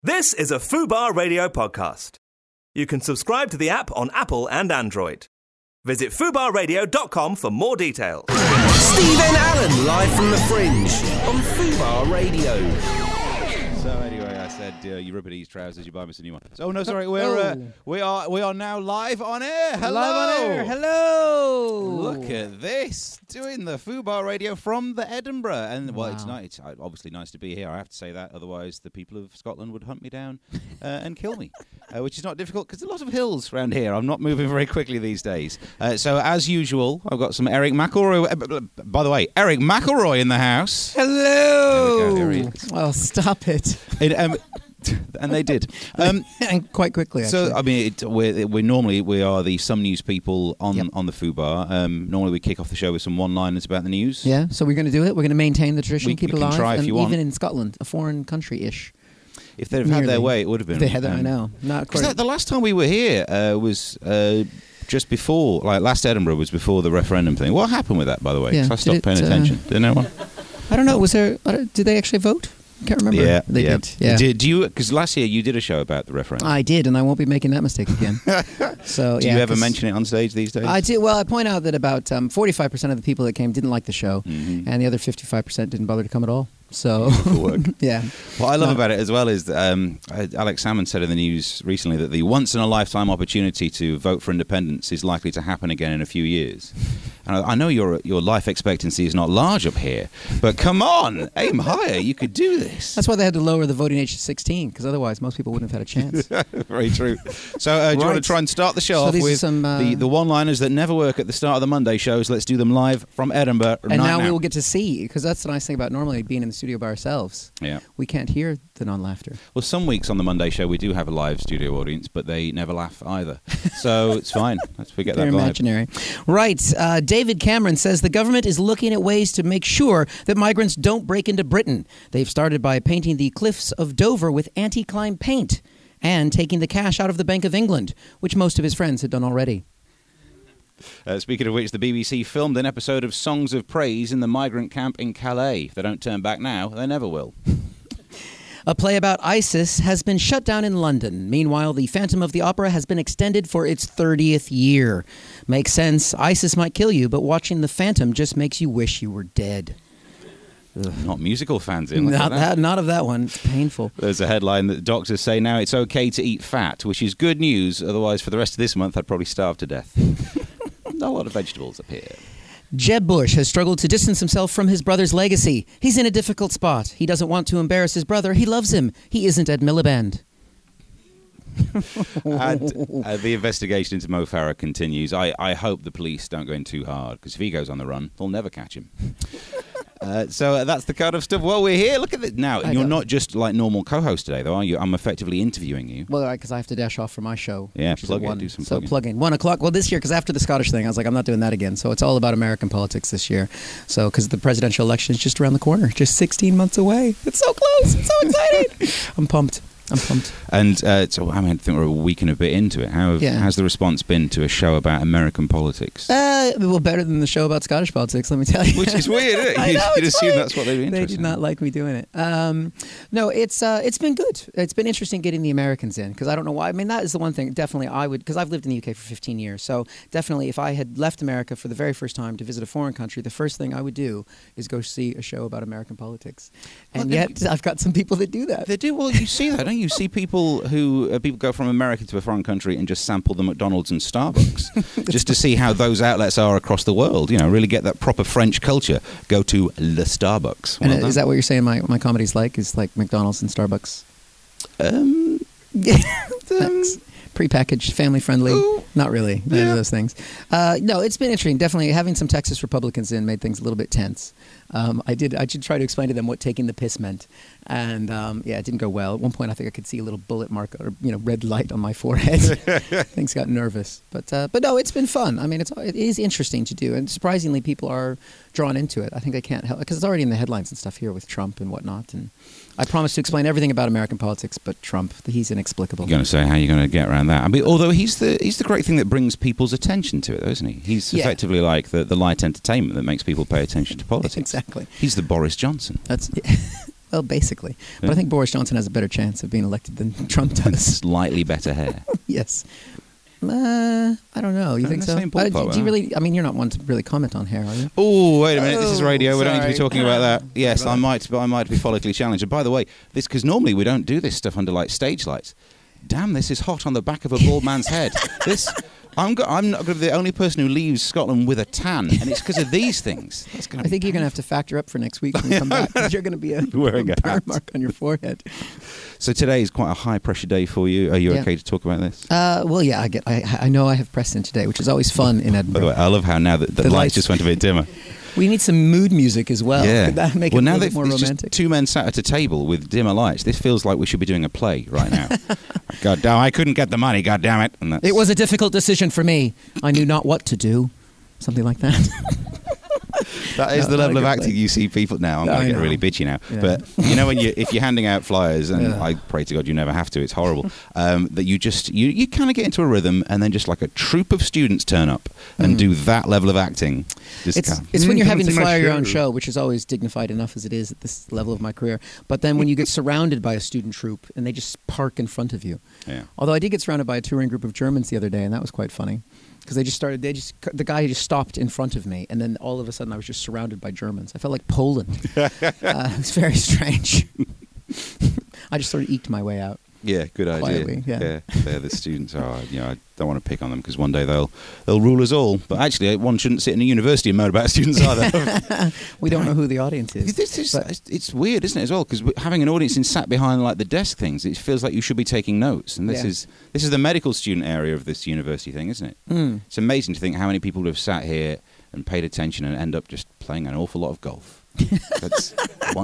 This is a Fubar Radio podcast. You can subscribe to the app on Apple and Android. Visit fubarradio.com for more details. Stephen Allen, live from the Fringe on Fubar Radio. So anyway, I said, Euripides trousers, you buy me some new ones. Oh no, sorry, we are now live on air. Hello, live on air. Hello. Look at this, doing the Fubar Radio from the Edinburgh, and well, it's nice. It's obviously nice to be here. I have to say that, otherwise the people of Scotland would hunt me down and kill me, which is not difficult because there's a lot of hills around here. I'm not moving very quickly these days. So as usual, I've got some Eric McElroy. By the way, Eric McElroy in the house. Hello. There we go, here Well, stop it. And they did. And quite quickly, actually. So, I mean, we are the Some News people on the Fubar. Normally we kick off the show with some one-liners about the news. Yeah, so we're going to do it. We're going to maintain the tradition, keep it alive. Try if you want. Even in Scotland, a foreign country-ish. If they'd have had their way, it would have been. They had I know. Because the last time we were here was just before, like last Edinburgh was before the referendum thing. What happened with that, by the way? Yeah. Because I stopped paying attention. Did anyone? I don't know. Was there? Did they actually vote? I can't remember. Yeah, they did. Yeah. Did you? Because last year you did a show about the referendum. I did, and I won't be making that mistake again. So, do you ever mention it on stage these days? I do. Well, I point out that about 45% of the people that came didn't like the show, and the other 55% didn't bother to come at all. So, yeah. What I love about it as well is that, Alex Salmond said in the news recently that the once-in-a-lifetime opportunity to vote for independence is likely to happen again in a few years. And I know your life expectancy is not large up here, but come on, aim higher. You could do this. That's why they had to lower the voting age to 16, because otherwise most people wouldn't have had a chance. Very true. So do you want to try and start the show off with the one-liners that never work at the start of the Monday shows? Let's do them live from Edinburgh. And now we will get to see, because that's the nice thing about normally being in the studio by ourselves. Yeah. We can't hear the non-laughter. Well, some weeks on the Monday show we do have a live studio audience, but they never laugh either. So it's fine. Let's forget that vibe. They're imaginary. Right. David Cameron says the government is looking at ways to make sure that migrants don't break into Britain. They've started by painting the cliffs of Dover with anti-climb paint and taking the cash out of the Bank of England, which most of his friends had done already. Speaking of which, the BBC filmed an episode of Songs of Praise in the migrant camp in Calais. If they don't turn back now, they never will. A play about ISIS has been shut down in London. Meanwhile, the Phantom of the Opera has been extended for its 30th year. Makes sense. ISIS might kill you, but watching the Phantom just makes you wish you were dead. Ugh. Not musical fans in. Not of that one. It's painful. There's a headline that doctors say now it's okay to eat fat, which is good news. Otherwise, for the rest of this month, I'd probably starve to death. Not a lot of vegetables up here. Jeb Bush has struggled to distance himself from his brother's legacy. He's in a difficult spot. He doesn't want to embarrass his brother. He loves him. He isn't Ed Miliband. And the investigation into Mo Farah continues. I hope the police don't go in too hard, because if he goes on the run, they'll never catch him. So that's the kind of stuff. Well, we're here. Look at it now. You're not just like normal co-host today, though, are you? I'm effectively interviewing you. Well, because I have to dash off for my show. Yeah, plug in. Do some plugging. So plug-in. 1 o'clock. Well, this year, because after the Scottish thing, I was like, I'm not doing that again. So it's all about American politics this year. So because the presidential election is just around the corner, just 16 months away. It's so close. It's so exciting. I'm pumped. And so, I mean, I think we're a week and a bit into it. How's the response been to a show about American politics? Well, better than the show about Scottish politics, let me tell you. Which is weird, isn't it? You'd assume that's what they'd be interested in. They did not like me doing it. No, it's been good. It's been interesting getting the Americans in, because I don't know why. I mean, that is the one thing, definitely I would, because I've lived in the UK for 15 years, so definitely if I had left America for the very first time to visit a foreign country, the first thing I would do is go see a show about American politics. And yet, I've got some people that do that. They do. Well, you see that, don't you? You see people people go from America to a foreign country and just sample the McDonald's and Starbucks just to see how those outlets are across the world. You know, really get that proper French culture. Go to the Starbucks. And is that what you're saying my comedy's like? Is like McDonald's and Starbucks? Thanks. Prepackaged, family-friendly. Ooh. Not really. None of those things. No, it's been interesting. Definitely having some Texas Republicans in made things a little bit tense. I did try to explain to them what taking the piss meant. And, it didn't go well. At one point, I think I could see a little bullet mark or, red light on my forehead. Things got nervous. But no, it's been fun. I mean, it is interesting to do. And surprisingly, people are drawn into it. I think they can't help, because it's already in the headlines and stuff here with Trump and whatnot. And I promised to explain everything about American politics, but Trump, he's inexplicable. You're going to say how you're going to get around that. I mean, although he's the great thing that brings people's attention to it, though, isn't he? He's effectively like the light entertainment that makes people pay attention to politics. Exactly. He's the Boris Johnson. That's Well, basically. But I think Boris Johnson has a better chance of being elected than Trump does. Slightly better hair. Yes. I don't know. You think so? Do you really? I mean, you're not one to really comment on hair, are you? Oh, wait a minute. This is radio. We don't need to be sorry. talking about that. Yes, I might be follically challenged. And by the way, this because normally we don't do this stuff under like stage lights. Damn, this is hot on the back of a bald man's head. I'm not going to be the only person who leaves Scotland with a tan, and it's because of these things. I think you're going to have to factor up for next week when we come back, because you're going to be a burn mark on your forehead. So today is quite a high-pressure day for you. Are you okay to talk about this? Well, yeah, I know I have Preston today, which is always fun in Edinburgh. By the way, I love how now that the lights just went a bit dimmer. We need some mood music as well. Yeah. Could that make it a little bit more it's romantic? Just two men sat at a table with dimmer lights. This feels like we should be doing a play right now. God damn, I couldn't get the money, God damn it. And it was a difficult decision for me. I knew not what to do. Something like that. That is the level of acting you see people now. I'm going to get really bitchy now. Yeah. But you know, if you're handing out flyers, and I pray to God you never have to, it's horrible, that you kind of get into a rhythm, and then just like a troop of students turn up and do that level of acting. It's when you're having to flyer your own show, which is always dignified enough as it is at this level of my career. But then when you get surrounded by a student troop and they just park in front of you. Yeah. Although I did get surrounded by a touring group of Germans the other day, and that was quite funny. Because the guy just stopped in front of me, and then all of a sudden I was just surrounded by Germans. I felt like Poland. It was very strange. I just sort of eked my way out. Yeah, good idea. Quietly, yeah, they're the students. I don't want to pick on them because one day they'll rule us all. But actually, one shouldn't sit in a university and moan about students either. We don't know who the audience is. It's weird, isn't it, as well? Because having an audience and sat behind like the desk things, it feels like you should be taking notes. And this is the medical student area of this university thing, isn't it? Mm. It's amazing to think how many people have sat here and paid attention and end up just playing an awful lot of golf. That's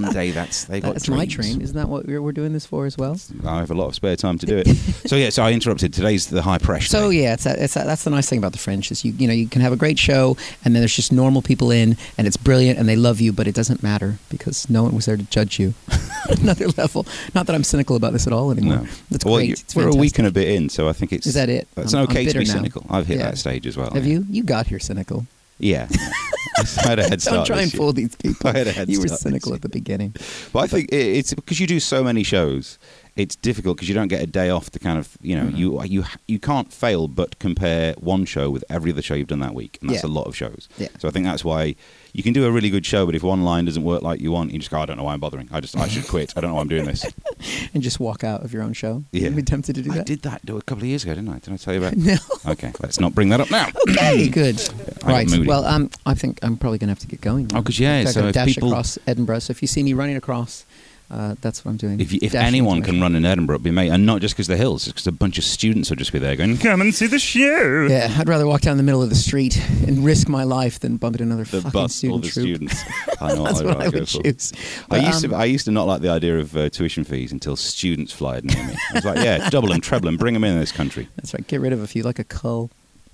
my train. Isn't that what we're doing this for as well? I have a lot of spare time to do it. So I interrupted. Today's the high pressure. So day. That's the nice thing about the Fringe is you can have a great show and then there's just normal people in and it's brilliant and they love you, but it doesn't matter because no one was there to judge you. Another level. Not that I'm cynical about this at all anymore. No. That's great. We're a week and a bit in, so I think it's. Is that it? It's okay to be now. cynical. I've hit that stage as well. Have you? You got here cynical. Yeah. I had a head start. Don't try and fool these people. I had a head you were start cynical at the beginning. But I think it's because you do so many shows, it's difficult because you don't get a day off to kind of, you can't fail but compare one show with every other show you've done that week. And that's a lot of shows. Yeah. So I think that's why you can do a really good show, but if one line doesn't work like you want, you just go, I don't know why I'm bothering. I should quit. I don't know why I'm doing this. And just walk out of your own show? Yeah. You'd be tempted to do that? I did that a couple of years ago, didn't I? Did I tell you about it? No. Okay, let's not bring that up now. Okay, good. Right. Moody. Well, I think I'm probably going to have to get going. Oh, because, so if dash people... across Edinburgh. So if you see me running across... that's what I'm doing. If anyone can run in Edinburgh, it'd be me. And not just because the hills, it's because a bunch of students will just be there going, come and see the show. Yeah, I'd rather walk down the middle of the street and risk my life than bump into another fucking student troop. Students. I know That's what I would choose. But, I used to not like the idea of tuition fees until students flied near me. I was like, yeah, double them, treble them, bring them in this country. That's right, get rid of a few like a cull.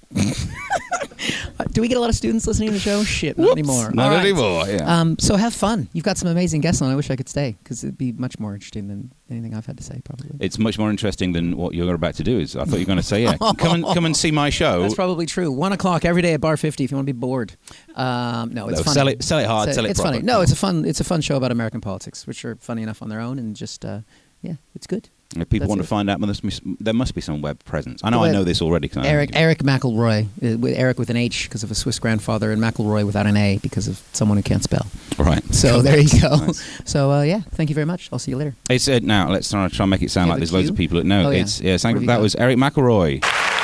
Do we get a lot of students listening to the show? Shit, not anymore. Not anymore, yeah. So have fun. You've got some amazing guests on. I wish I could stay because it'd be much more interesting than anything I've had to say, probably. It's much more interesting than what you're about to do. I thought you were going to say, come and see my show. That's probably true. 1 o'clock every day at Bar 50 if you want to be bored. No, it's funny. Sell it hard, sell it It's proper. funny. No, it's a fun show about American politics, which are funny enough on their own, and just, it's good. If people want to find out, there must be some web presence. I know this already. Eric McElroy, with Eric with an H because of a Swiss grandfather, and McElroy without an A because of someone who can't spell. Right. So there you go. Nice. So thank you very much. I'll see you later. It's now. Let's try and make it sound like there's loads of people that know. That was Eric McElroy.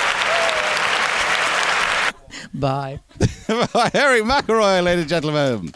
Bye. Eric McElroy, ladies and gentlemen.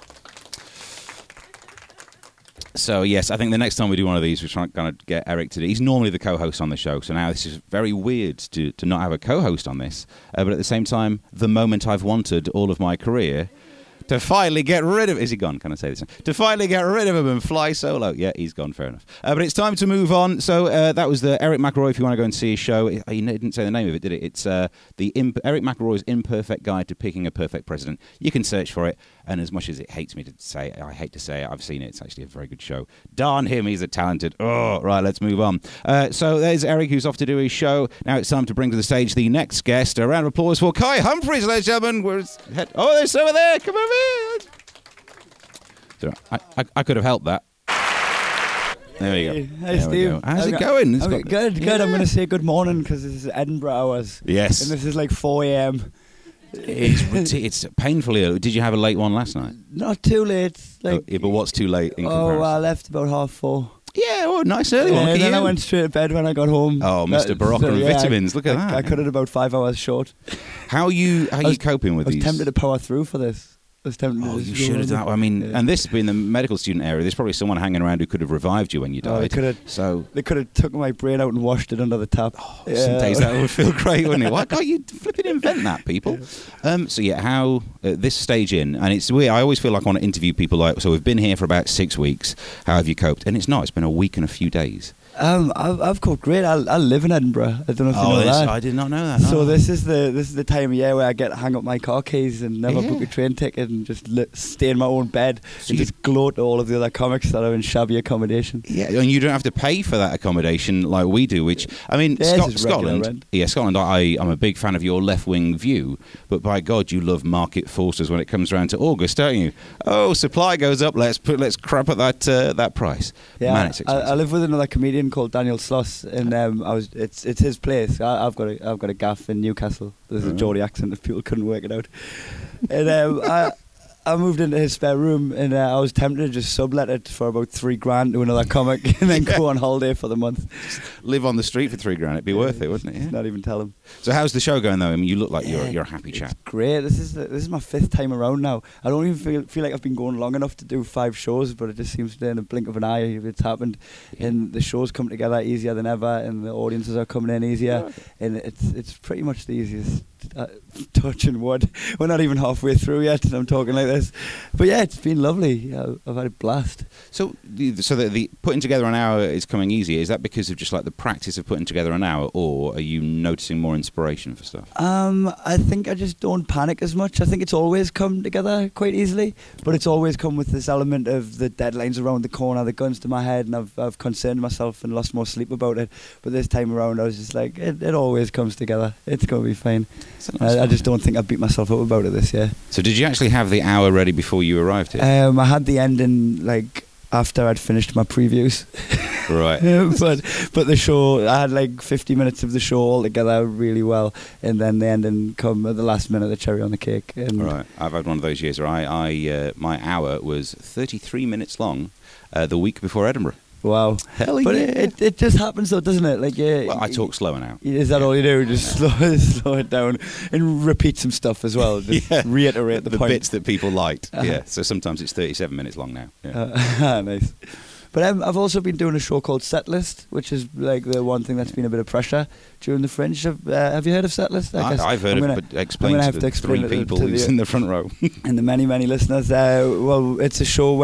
So, yes, I think the next time we do one of these, we're trying to kind of get Eric to do. He's normally the co-host on the show, so now this is very weird to not have a co-host on this. But at the same time, the moment I've wanted all of my career to finally get rid of... Is he gone? Can I say this? To finally get rid of him and fly solo. Yeah, he's gone. Fair enough. But it's time to move on. So that was the Eric McElroy. If you want to go and see his show, he didn't say the name of it, did it? It's Eric McElroy's Imperfect Guide to Picking a Perfect President. You can search for it. And as much as it hates me to say, I hate to say it, I've seen it. It's actually a very good show. Darn him, he's a talented... Oh, right, let's move on. So there's Eric, who's off to do his show. Now it's time to bring to the stage the next guest. A round of applause for Kai Humphries, ladies and gentlemen. There's over there. Come over here. I could have helped that. There you go. Hi, There we Steve. go. How's it going? It's got- Good. Yeah. I'm going to say good morning because this is Edinburgh hours. Yes. And this is like 4 a.m. It's painfully early. Did you have a late one last night? Not too late. Like, Yeah, but what's too late in comparison? I left about 4:30. Yeah, well, nice early one. Look And at then I you. went straight to bed when I got home. Oh, Mr. Barocca and vitamins. Look at that. I cut it about 5 hours short. How are you coping with I was these? tempted to power through for this. I was tempted Oh, to you just should go have done. I mean, Yeah. and this being the medical student area, there's probably someone hanging around who could have revived you when you Oh, died. they could have. So They could have took my brain out and washed it under the tap. some days that would feel great, wouldn't it? Why can't you flipping invent that, people? So yeah, how this stage in, and it's weird. I always feel like I want to interview people like. So we've been here for about 6 weeks. How have you coped? And it's not. It's been a week and a few days. I've coped great. I live in Edinburgh. I don't know if you know that. I did not know that. So Oh. this is the time of year where I get to hang up my car keys and never Yeah. book a train ticket and just stay in my own bed So and you- just gloat at all of the other comics that are in shabby accommodation. Yeah, and you don't have to pay for that accommodation like we do. Which I mean, Yeah, it's just regular Scotland. rent. Yeah, Scotland. I'm a big fan of your left-wing view, but by God, you love market forces when it comes around to August, don't you? Oh, supply goes up. Let's crap at that price. Yeah, Man, it's expensive. I live with another comedian called Daniel Sloss, and it's his place. I've got a gaff in Newcastle. There's a Geordie accent if people couldn't work it out. And I moved into his spare room, and I was tempted to just sublet it for about $3,000 to another comic, and then go on holiday for the month. Live on the street for $3,000. It'd be worth it, wouldn't it? Yeah. Not even tell him. So how's the show going though? I mean, you look like Yeah, you're a happy chap. Great. This is my 5th time around now. I don't even feel like I've been going long enough to do 5 shows, but it just seems to in a blink of an eye it's happened. And the shows come together easier than ever, and the audiences are coming in easier, and it's pretty much the easiest. Touching wood. We're not even halfway through yet, and I'm talking like this. But yeah, it's been lovely. I've had a blast. So the putting together an hour is coming easier. Is that because of just like the practice of putting together an hour, or are you noticing more inspiration for stuff? I think I just don't panic as much. I think it's always come together quite easily, but it's always come with this element of the deadlines around the corner, the guns to my head, and I've concerned myself and lost more sleep about it. But this time around, I was just like, it always comes together. It's going to be fine. I just don't think I beat myself up about it this year. So did you actually have the hour ready before you arrived here? I had the ending like after I'd finished my previews. Right. but the show, I had like 50 minutes of the show all together really well, and then the ending come at the last minute, the cherry on the cake. And Right. I've had one of those years where my hour was 33 minutes long the week before Edinburgh. wow. Hell But yeah. it just happens though, doesn't it? Like Well, I talk slower now. Is that all you do? Just slow it down and repeat some stuff as well. Just reiterate the point. bits that people liked. Yeah. So sometimes it's 37 minutes long now. Yeah. Nice. But I've also been doing a show called Setlist, which is like the one thing that's been a bit of pressure during the Fringe. Have you heard of Setlist? I've heard of it, but explain to the three people who's in the front row. And the many listeners. Well, it's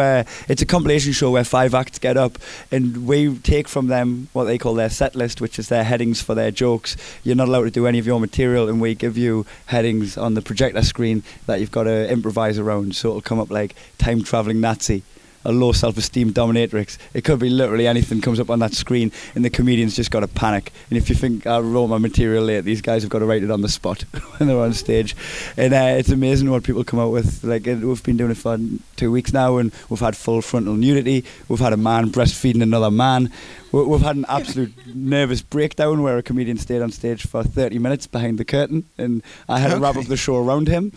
a compilation show where 5 acts get up, and we take from them what they call their set list, which is their headings for their jokes. You're not allowed to do any of your material, and we give you headings on the projector screen that you've got to improvise around. So it'll come up like time traveling Nazi, a low self-esteem dominatrix. It could be literally anything comes up on that screen, and the comedian's just got to panic. And if you think I'll roll my material late, these guys have got to write it on the spot when they're on stage. And it's amazing what people come out with. Like we've been doing it for 2 weeks now, and we've had full frontal nudity. We've had a man breastfeeding another man. We've had an absolute nervous breakdown where a comedian stayed on stage for 30 minutes behind the curtain, and I had to wrap up the show around him.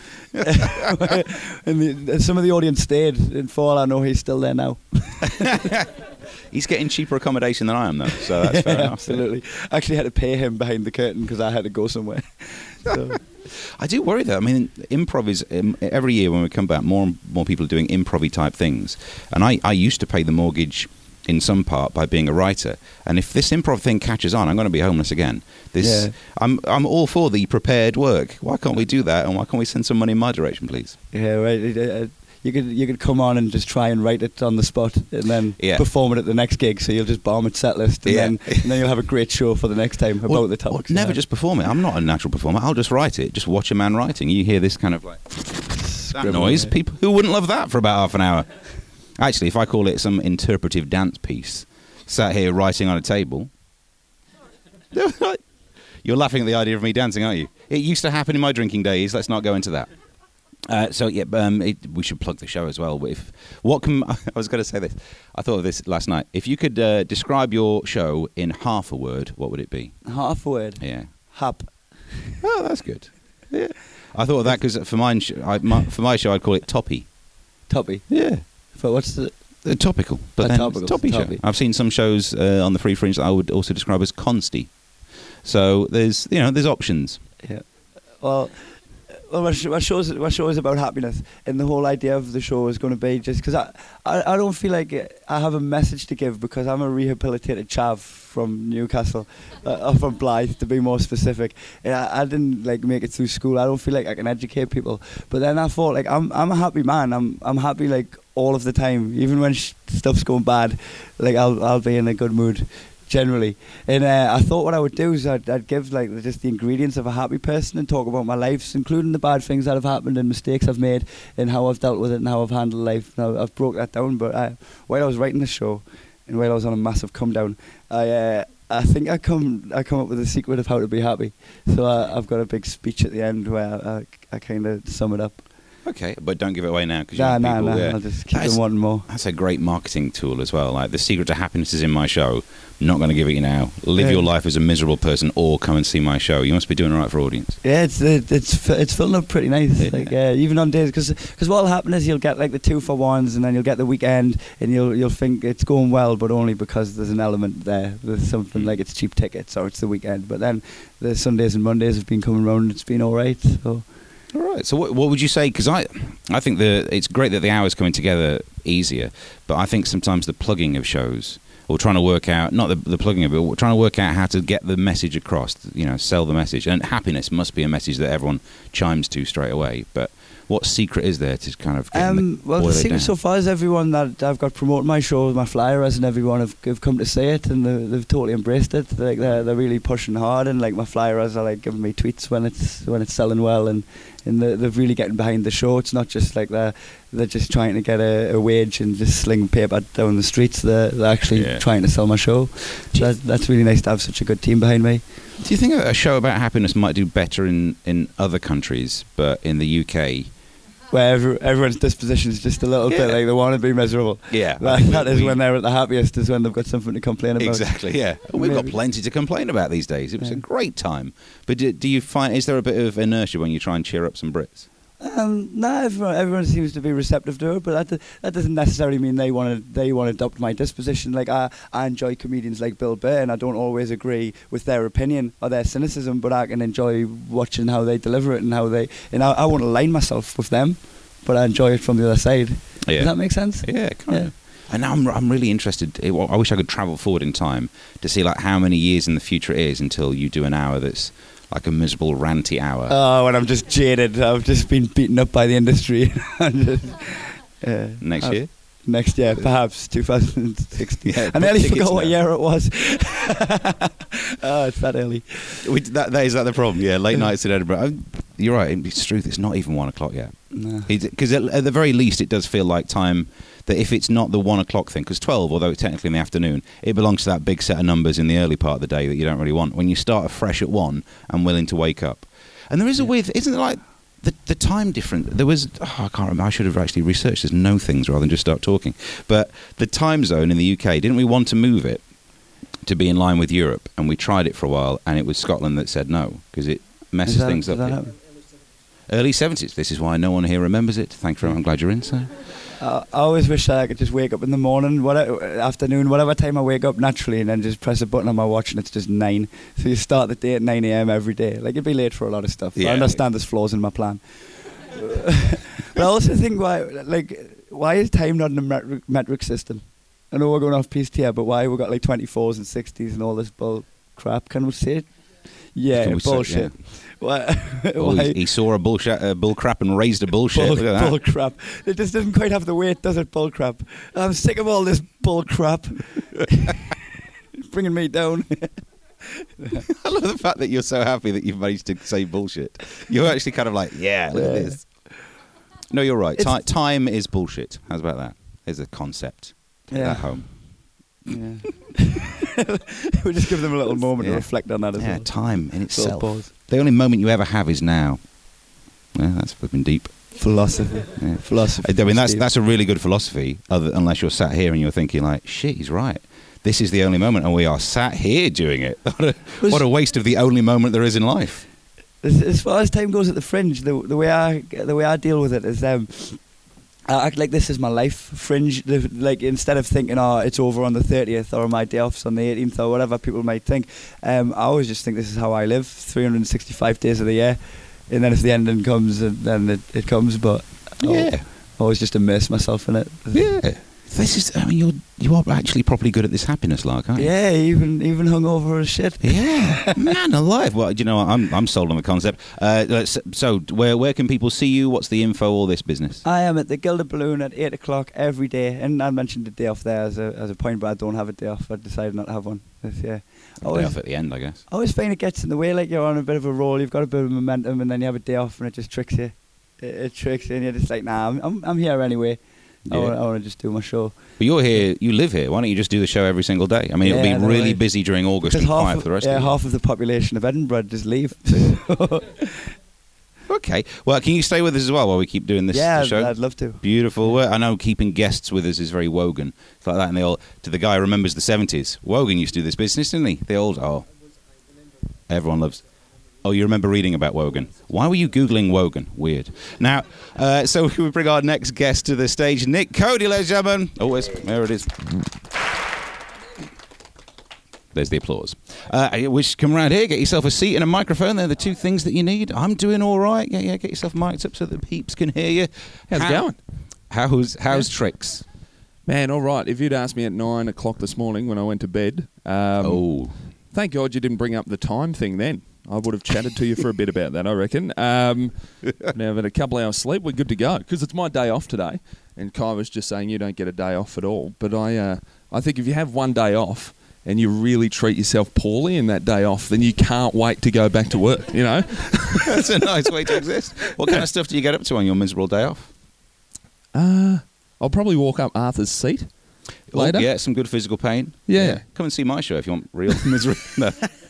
And some of the audience stayed, and for all I know, he's still there now. He's getting cheaper accommodation than I am, though, so that's fair enough. Absolutely. I actually had to pay him behind the curtain because I had to go somewhere. So. I do worry, though. I mean, improv is every year when we come back, more and more people are doing improv-y type things. And I used to pay the mortgage in some part by being a writer, and if this improv thing catches on, I'm going to be homeless again. I'm all for the prepared work. Why can't we do that, and why can't we send some money in my direction, please? Yeah, right. You could come on and just try and write it on the spot, and then perform it at the next gig. So you'll just bomb at set list, and then you'll have a great show for the next time about the topics. Never just perform it. I'm not a natural performer. I'll just write it. Just watch a man writing. You hear this kind of like that noise. People who wouldn't love that for about half an hour. Actually, if I call it some interpretive dance piece, sat here writing on a table, you're laughing at the idea of me dancing, aren't you? It used to happen in my drinking days. Let's not go into that. We should plug the show as well. I was going to say this. I thought of this last night. If you could describe your show in half a word, what would it be? Half a word. Yeah. Hap. Oh, that's good. Yeah. I thought of that because for my show, I'd call it Toppy. Toppy. Yeah. But what's the topical? But then topical. Toppy show. I've seen some shows on the Free Fringe that I would also describe as consty. So there's options. Yeah. Well, my show is about happiness, and the whole idea of the show is going to be just because I don't feel like I have a message to give because I'm a rehabilitated chav from Newcastle, or from Blythe to be more specific. I didn't make it through school. I don't feel like I can educate people. But then I thought I'm a happy man. I'm happy all of the time, even when stuff's going bad. I'll be in a good mood. Generally, and I thought what I would do is I'd give just the ingredients of a happy person and talk about my life, including the bad things that have happened and mistakes I've made and how I've dealt with it and how I've handled life. Now I've broke that down, but while I was writing the show and while I was on a massive come down, I think I come up with a secret of how to be happy. So Mm. I've got a big speech at the end where I kind of sum it up. Okay, but don't give it away now because No. I'll just keep them wanting more. That's a great marketing tool as well. The secret to happiness is in my show. I'm not going to give it you now. Live your life as a miserable person, or come and see my show. You must be doing all right for audience. Yeah, it's filling up pretty nice. Even on days because what'll happen is you'll get the 2-for-1s, and then you'll get the weekend, and you'll think it's going well, but only because there's an element there. There's something it's cheap tickets or it's the weekend. But then the Sundays and Mondays have been coming around. And it's been all right. So. All right. So what would you say? Because I think it's great that the hours coming together easier, but I think sometimes the plugging of shows, or trying to work out, not the plugging of it, but trying to work out how to get the message across, sell the message. And happiness must be a message that everyone chimes to straight away. But what secret is there to kind of get the secret so far is everyone that I've got promoting my show, my flyers, and everyone have come to see it, and they've totally embraced it. They're really pushing hard, and my flyers are giving me tweets when it's selling well, and they're really getting behind the show. It's not just they're just trying to get a wage and just sling paper down the streets. They're actually trying to sell my show. So that's really nice to have such a good team behind me. Do you think a show about happiness might do better in other countries, but in the UK? Where everyone's disposition is just a little bit they want to be miserable. Yeah. That is when they're at the happiest, is when they've got something to complain about. Exactly, yeah. We've got plenty to complain about these days. It was a great time. But do you find, is there a bit of inertia when you try and cheer up some Brits? No, everyone seems to be receptive to it, but that doesn't necessarily mean they want to adopt my disposition. I enjoy comedians like Bill Burr, and I don't always agree with their opinion or their cynicism, but I can enjoy watching how they deliver it and I won't align myself with them, but I enjoy it from the other side. Yeah. Does that make sense? Yeah, kind of. And now I'm really interested. I wish I could travel forward in time to see how many years in the future it is until you do an hour that's like a miserable, ranty hour. Oh, and I'm just jaded. I've just been beaten up by the industry. Next year? Next year, perhaps 2016. Yeah, I nearly forgot what year it was. Oh, it's that early. Is that the problem? Yeah, late nights in Edinburgh. You're right. It's true. It's not even 1 o'clock yet. Because at the very least, it does feel like time that if it's not the 1 o'clock thing, because 12, although it's technically in the afternoon, it belongs to that big set of numbers in the early part of the day that you don't really want. When you start afresh at 1 and willing to wake up. And there is a weird, isn't it the time difference? There was, I can't remember, I should have actually researched this, know things rather than just start talking. But the time zone in the UK, didn't we want to move it to be in line with Europe? And we tried it for a while, and it was Scotland that said no, because it messes things up. Early 70s. This is why no one here remembers it. Thank you very much. I'm glad you're in, sir. I always wish that I could just wake up in the morning, afternoon, whatever time I wake up naturally, and then just press a button on my watch and it's just 9. So you start the day at 9 a.m. every day. You'd be late for a lot of stuff. Yeah. I understand there's flaws in my plan. But I also think why is time not in a metric system? I know we're going off piste here, but why we got 24s and 60s and all this bull crap? Can we say it? Yeah, bullshit. He saw a bull crap and raised a bullshit. Look at that. Bull crap. It just doesn't quite have the weight, does it, bull crap? I'm sick of all this bull crap. It's bringing me down. I love the fact that you're so happy that you've managed to say bullshit. You're actually kind of look at this. No, you're right. Time is bullshit. How's about that? There's a concept. Take that home. Yeah. We'll just give them a little moment to reflect on that as well. Time in itself. The only moment you ever have is now. Yeah, that's flipping deep. Philosophy. Yeah. Philosophy. I mean, Steve. that's a really good philosophy, unless you're sat here and you're thinking like, shit, he's right. This is the only moment, and we are sat here doing it. What a waste of the only moment there is in life. As far as time goes at the Fringe, the way I deal with it is I act like this is my life. Fringe, like instead of thinking, oh, it's over on the 30th or my day off's on the 18th or whatever people might think, I always just think this is how I live, 365 days of the year, and then if the ending comes, then it comes. But I always just immerse myself in it. Yeah. This is, I mean, you are actually properly good at this happiness lark, aren't you? Yeah, even hungover as shit. Yeah, man alive. Well, you know, I'm sold on the concept. So, where can people see you? What's the info? All this business. I am at the Gilded Balloon at 8 o'clock every day, and I mentioned the day off there as a point, but I don't have a day off. I decided not to have one this year. Day off at the end, I guess. I always find it gets in the way. Like you're on a bit of a roll, you've got a bit of momentum, and then you have a day off, and it just tricks you. It tricks you, and you're just like, nah, I'm here anyway. Yeah. I want to just do my show. But you're here, you live here. Why don't you just do the show every single day? I mean, it'll be really busy during August and quiet for the rest of the year. Half of the population of Edinburgh just leave. Okay. Well, can you stay with us as well while we keep doing this show? Yeah, I'd love to. Beautiful. I know keeping guests with us is very Wogan. It's like that. And to the guy who remembers the 70s, Wogan used to do this business, didn't he? Everyone loves... Oh, you remember reading about Wogan. Why were you Googling Wogan? Weird. Now, so we bring our next guest to the stage, Nick Cody, ladies and gentlemen. Always. There it is. There's the applause. Come around here, get yourself a seat and a microphone. They're the two things that you need. I'm doing all right. Yeah, get yourself mic'd up so the peeps can hear you. How's it going? How's Tricks? Man, all right. If you'd asked me at 9 o'clock this morning when I went to bed, thank God you didn't bring up the time thing then. I would have chatted to you for a bit about that, I reckon. Now, in a couple hours sleep, we're good to go. Because it's my day off today. And Kai was just saying you don't get a day off at all. But I think if you have one day off and you really treat yourself poorly in that day off, then you can't wait to go back to work, you know? That's a nice way to exist. What kind of stuff do you get up to on your miserable day off? I'll probably walk up Arthur's seat later. Yeah, some good physical pain. Yeah. Come and see my show if you want real misery. No.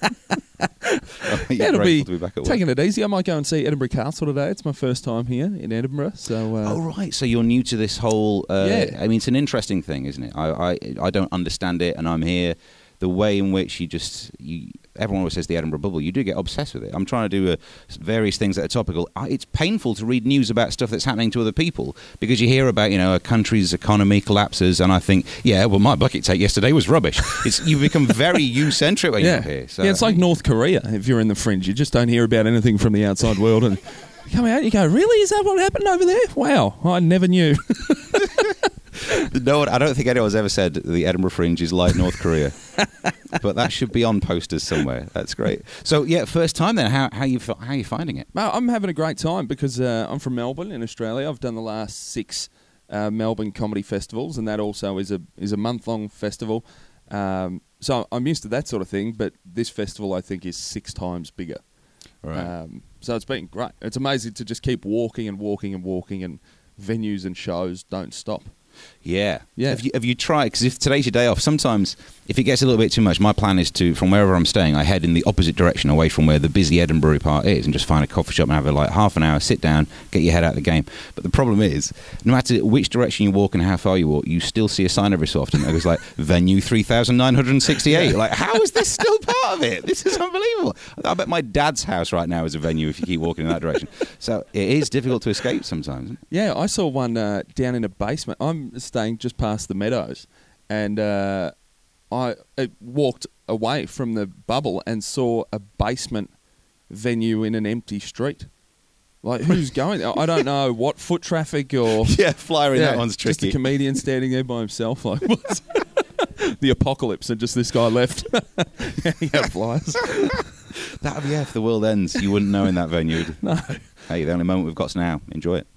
It'll be back at taking it easy. I might go and see Edinburgh Castle today. It's my first time here in Edinburgh. So, right. So you're new to this whole... I mean, it's an interesting thing, isn't it? I don't understand it, and I'm here. The way in which everyone always says the Edinburgh bubble, you do get obsessed with it. I'm trying to do various things that are topical. It's painful to read news about stuff that's happening to other people because you hear about, a country's economy collapses and I think, my bucket take yesterday was rubbish. You become very you-centric when you're here. So. Yeah, it's like North Korea if you're in the fringe. You just don't hear about anything from the outside world and you come out and you go, really? Is that what happened over there? Wow, I never knew. No, I don't think anyone's ever said the Edinburgh Fringe is like North Korea, but that should be on posters somewhere. That's great. So, first time then. How are you finding it? I'm having a great time because I'm from Melbourne in Australia. I've done the last 6 Melbourne comedy festivals, and that also is a month-long festival. So I'm used to that sort of thing, but this festival I think is 6 times bigger. Right. So it's been great. It's amazing to just keep walking and walking and walking, and venues and shows don't stop. Yeah. Have you tried? Because if today's your day off, sometimes if it gets a little bit too much, my plan is to, from wherever I'm staying, I head in the opposite direction away from where the busy Edinburgh part is and just find a coffee shop and have half an hour, sit down, get your head out of the game. But the problem is, no matter which direction you walk and how far you walk, you still see a sign every so often that goes venue 3,968. How is this still part of it? This is unbelievable. I bet my dad's house right now is a venue if you keep walking in that direction. So it is difficult to escape sometimes. Isn't it? Yeah, I saw one down in a basement. I'm staying just past the Meadows, and I walked away from the bubble and saw a basement venue in an empty street. Who's going there? I don't know what foot traffic or... flyer in that one's tricky. Just a comedian standing there by himself. What's the apocalypse and just this guy left. He had flyers. That would be if the world ends. You wouldn't know in that venue. No. Hey, the only moment we've got's now. Enjoy it.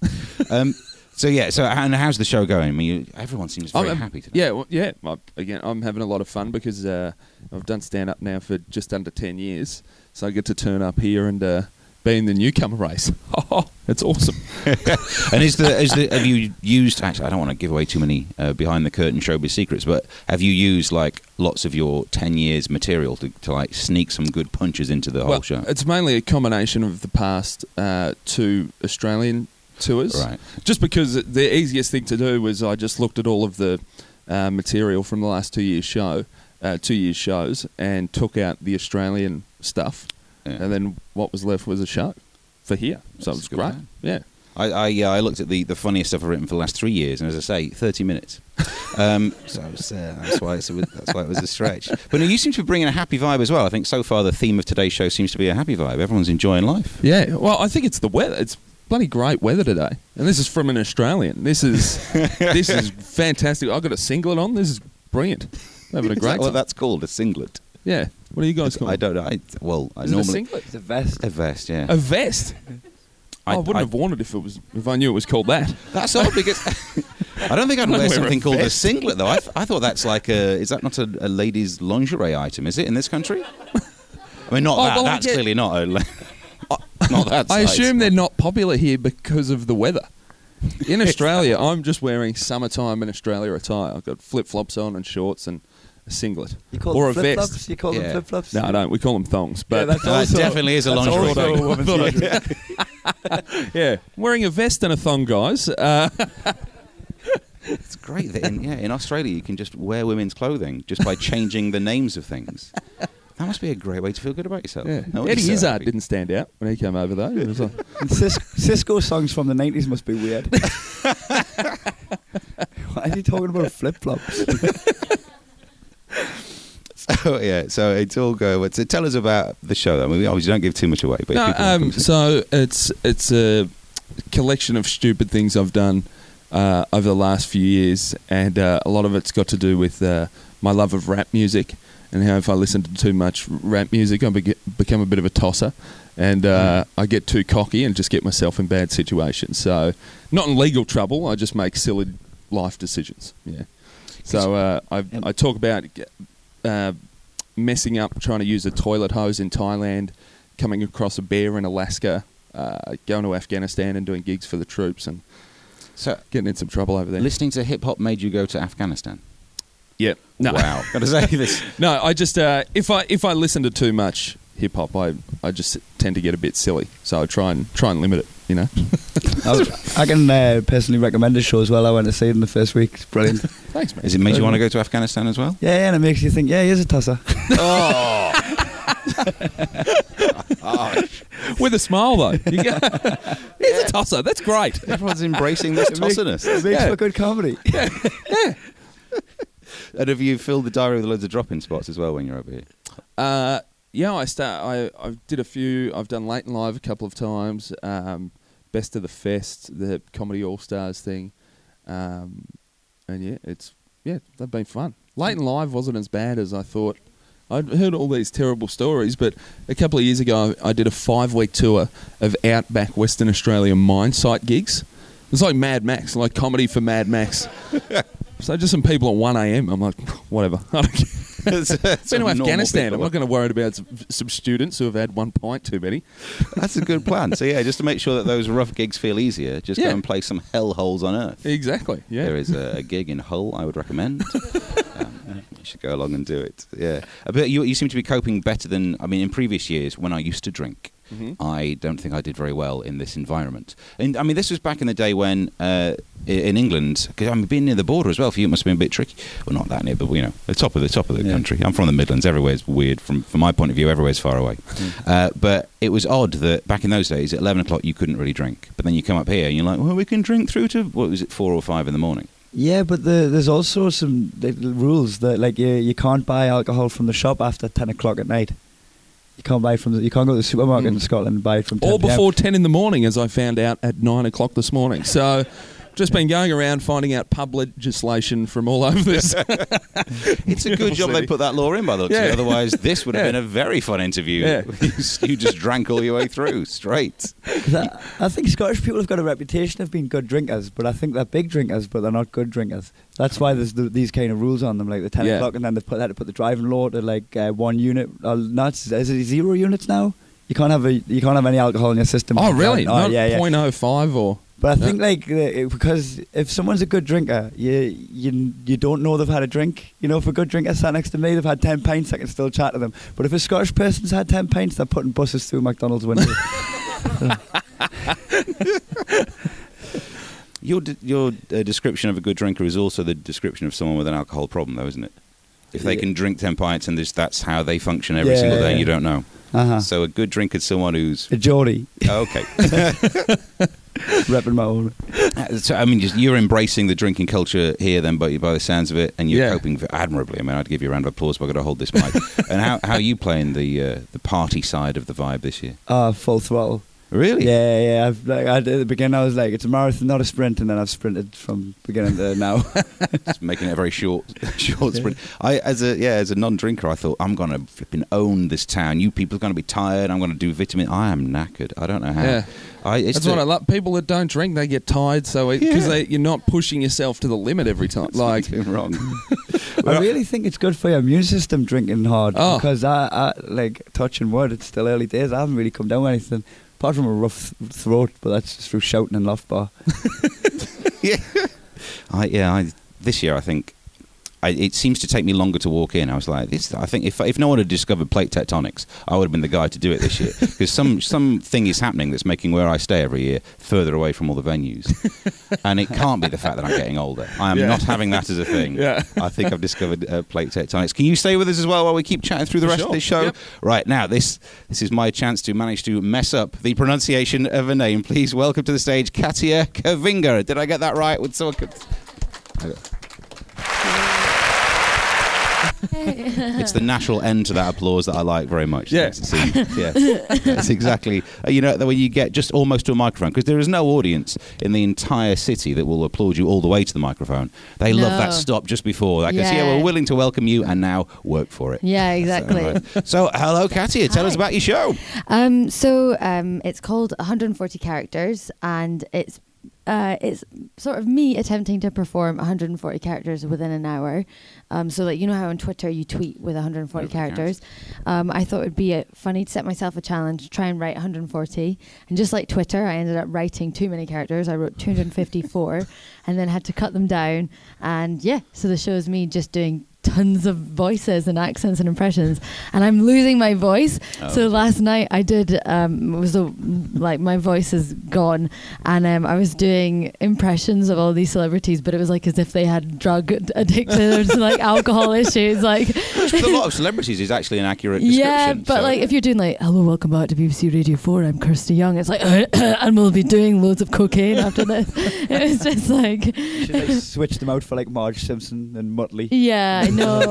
And how's the show going? I mean, everyone seems very happy today. Again, I'm having a lot of fun because I've done stand-up now for just under 10 years. So I get to turn up here and be in the newcomer race. Oh, it's awesome. And have you used... Actually, I don't want to give away too many behind-the-curtain showbiz secrets, but have you used, lots of your 10 years material to sneak some good punches into the whole show? It's mainly a combination of the past 2 Australian tours. Right. Just because the easiest thing to do was I just looked at all of the material from the last 2 years' shows, and took out the Australian stuff, and then what was left was a show for here. So it was great. Man. Yeah. I looked at the funniest stuff I've written for the last 3 years, and as I say, 30 minutes. So that's why it was a stretch. But no, you seem to be bringing a happy vibe as well. I think so far the theme of today's show seems to be a happy vibe. Everyone's enjoying life. Yeah. Well, I think it's the weather. It's bloody great weather today, and this is from an Australian. This is fantastic. I've got a singlet on. This is brilliant. I'm having a great time. What that's called, a singlet. Yeah. What do you guys call it? I don't know. I is normally it a singlet? It's a vest. A vest, yeah. A vest. I wouldn't have worn it if I knew it was called that. That's odd because I don't think I'd wear something called a singlet though. I thought that's like is that not a ladies' lingerie item? Is it in this country? I mean, not that. That's clearly not a. Not that. I assume they're not popular here because of the weather. In Australia, I'm just wearing summertime in Australia attire. I've got flip flops on and shorts and a singlet You call or them a flip vest. flops? You call them flip flops? No, I don't. We call them thongs. But that's also, it definitely is a lingerie thing. yeah, wearing a vest and a thong, guys. It's great that in Australia you can just wear women's clothing just by changing the names of things. That must be a great way to feel good about yourself. Yeah. No, Eddie Izzard didn't stand out when he came over though. It was like, And Cisco songs from the 90s must be weird. Why is he talking about flip flops? So it's all go. But tell us about the show. I mean, we obviously don't give too much away. But so it's a collection of stupid things I've done over the last few years, and a lot of it's got to do with my love of rap music, and how if I listen to too much rap music, I become a bit of a tosser, and I get too cocky and just get myself in bad situations. So not in legal trouble. I just make silly life decisions. Yeah. So I talk about messing up, trying to use a toilet hose in Thailand, coming across a bear in Alaska, going to Afghanistan and doing gigs for the troops, and so getting in some trouble over there. Listening to hip hop made you go to Afghanistan? Yep. No. Wow. Got to say this. No, I just if I listen to too much hip hop, I just tend to get a bit silly. So I try and limit it. You know. I can personally recommend the show as well. I went to see it in the first week. It's brilliant. Thanks, man. Has it made you want to go to Afghanistan as well? Yeah, and it makes you think, yeah, he is a tosser. Oh. With a smile, though. He's a tosser. That's great. Everyone's embracing this tosserness. It makes for good comedy. Yeah. And have you filled the diary with loads of drop-in spots as well when you're over here? Yeah, I did a few. I've done Late and Live a couple of times. Best of the Fest, the Comedy All Stars thing, and they've been fun. Late and Live wasn't as bad as I thought. I'd heard all these terrible stories, but a couple of years ago I did a 5-week tour of outback Western Australia mine site gigs. It was like Mad Max, like comedy for Mad Max. So just some people at 1 a.m. I'm like, whatever. I don't care. Been to Afghanistan. I'm not going to worry about some students who have had 1 pint too many. That's a good plan. So yeah, just to make sure that those rough gigs feel easier, just go and play some hellholes on earth. Exactly. Yeah. There is a gig in Hull I would recommend. You should go along and do it. Yeah. But you seem to be coping better than, I mean, in previous years when I used to drink. Mm-hmm. I don't think I did very well in this environment. And I mean, this was back in the day when in England, because I'm being near the border as well. For you, it must have been a bit tricky. Well, not that near, but you know, the top of the country. I'm from the Midlands. Everywhere's weird. From my point of view, everywhere's far away. But it was odd that back in those days, at 11 o'clock, you couldn't really drink. But then you come up here and you're like, well, we can drink through to, what was it, 4 or 5 in the morning. Yeah, but there's also some rules that like you can't buy alcohol from the shop after 10 o'clock at night. You can't go to the supermarket in Scotland and buy it from 10 or before 10 in the morning, as I found out at 9 o'clock this morning. So just been going around finding out pub legislation from all over this. It's a good job they put that law in, by the looks of it. Otherwise, this would have been a very fun interview. Yeah. You just drank all your way through, straight. I think Scottish people have got a reputation of being good drinkers, but I think they're big drinkers, but they're not good drinkers. That's why there's these kind of rules on them, like the 10 o'clock, and then they had to put the driving law to like 1 unit. Is it 0 units now? You can't have any alcohol in your system. Oh, really? Not 0.05 or... But I think like because if someone's a good drinker, you don't know they've had a drink. You know, if a good drinker sat next to me, they've had 10 pints, I can still chat to them. But if a Scottish person's had 10 pints, they're putting buses through McDonald's windows. Your description of a good drinker is also the description of someone with an alcohol problem, though, isn't it? If they can drink 10 pints and that's how they function every single day, and you don't know. So a good drinker is someone who's... A Geordie. Oh, okay. Repping my own. So, I mean, you're embracing the drinking culture here then, by the sounds of it, and you're coping admirably. I mean, I'd give you a round of applause, but I've got to hold this mic. And how are you playing the party side of the vibe this year? Full throttle. Really? Yeah. At the beginning, I was like, it's a marathon, not a sprint, and then I've sprinted from beginning to now. Just making it a very short sprint. As a non-drinker, I thought, I'm going to flipping own this town. You people are going to be tired. I'm going to do vitamin. I am knackered. I don't know how. Yeah. That's what I love. People that don't drink, they get tired, so because you're not pushing yourself to the limit every time. Like wrong. I really think it's good for your immune system drinking hard because I like touching wood. It's still early days. I haven't really come down with anything. Apart from a rough throat, but that's just through shouting and laugh bar. This year, I think it seems to take me longer to walk in. I was like, I think if no one had discovered plate tectonics, I would have been the guy to do it this year because something is happening that's making where I stay every year further away from all the venues, and it can't be the fact that I'm getting older. I am not having that as a thing. Yeah. I think I've discovered plate tectonics. Can you stay with us as well while we keep chatting through the rest of this show? Yep. Right now, this is my chance to manage to mess up the pronunciation of a name. Please welcome to the stage Katia Kavinga. Did I get that right? With someone could. It's the natural end to that applause that I like very much. Yeah. It's exactly, when you get just almost to a microphone, because there is no audience in the entire city that will applaud you all the way to the microphone. They love that stop just before. Like, we're willing to welcome you and now work for it. Yeah, exactly. So hello, Katia. Tell us about your show. It's called 140 Characters, and it's sort of me attempting to perform 140 characters within an hour. So like, you know how on Twitter you tweet with 140 characters? I thought it would be funny to set myself a challenge, try and write 140. And just like Twitter, I ended up writing too many characters. I wrote 254 and then had to cut them down. And so the show is me just doing tons of voices and accents and impressions, and I'm losing my voice. So last night I did my voice is gone, and I was doing impressions of all these celebrities, but it was like as if they had drug addictions or like alcohol issues. Like, which for a lot of celebrities is actually an accurate description. Yeah, but like if you're doing like, hello, welcome back to BBC Radio 4, I'm Kirsty Young, it's like and we'll be doing loads of cocaine after this. It was just like, should they switch them out for like Marge Simpson and Muttley? Yeah, I know.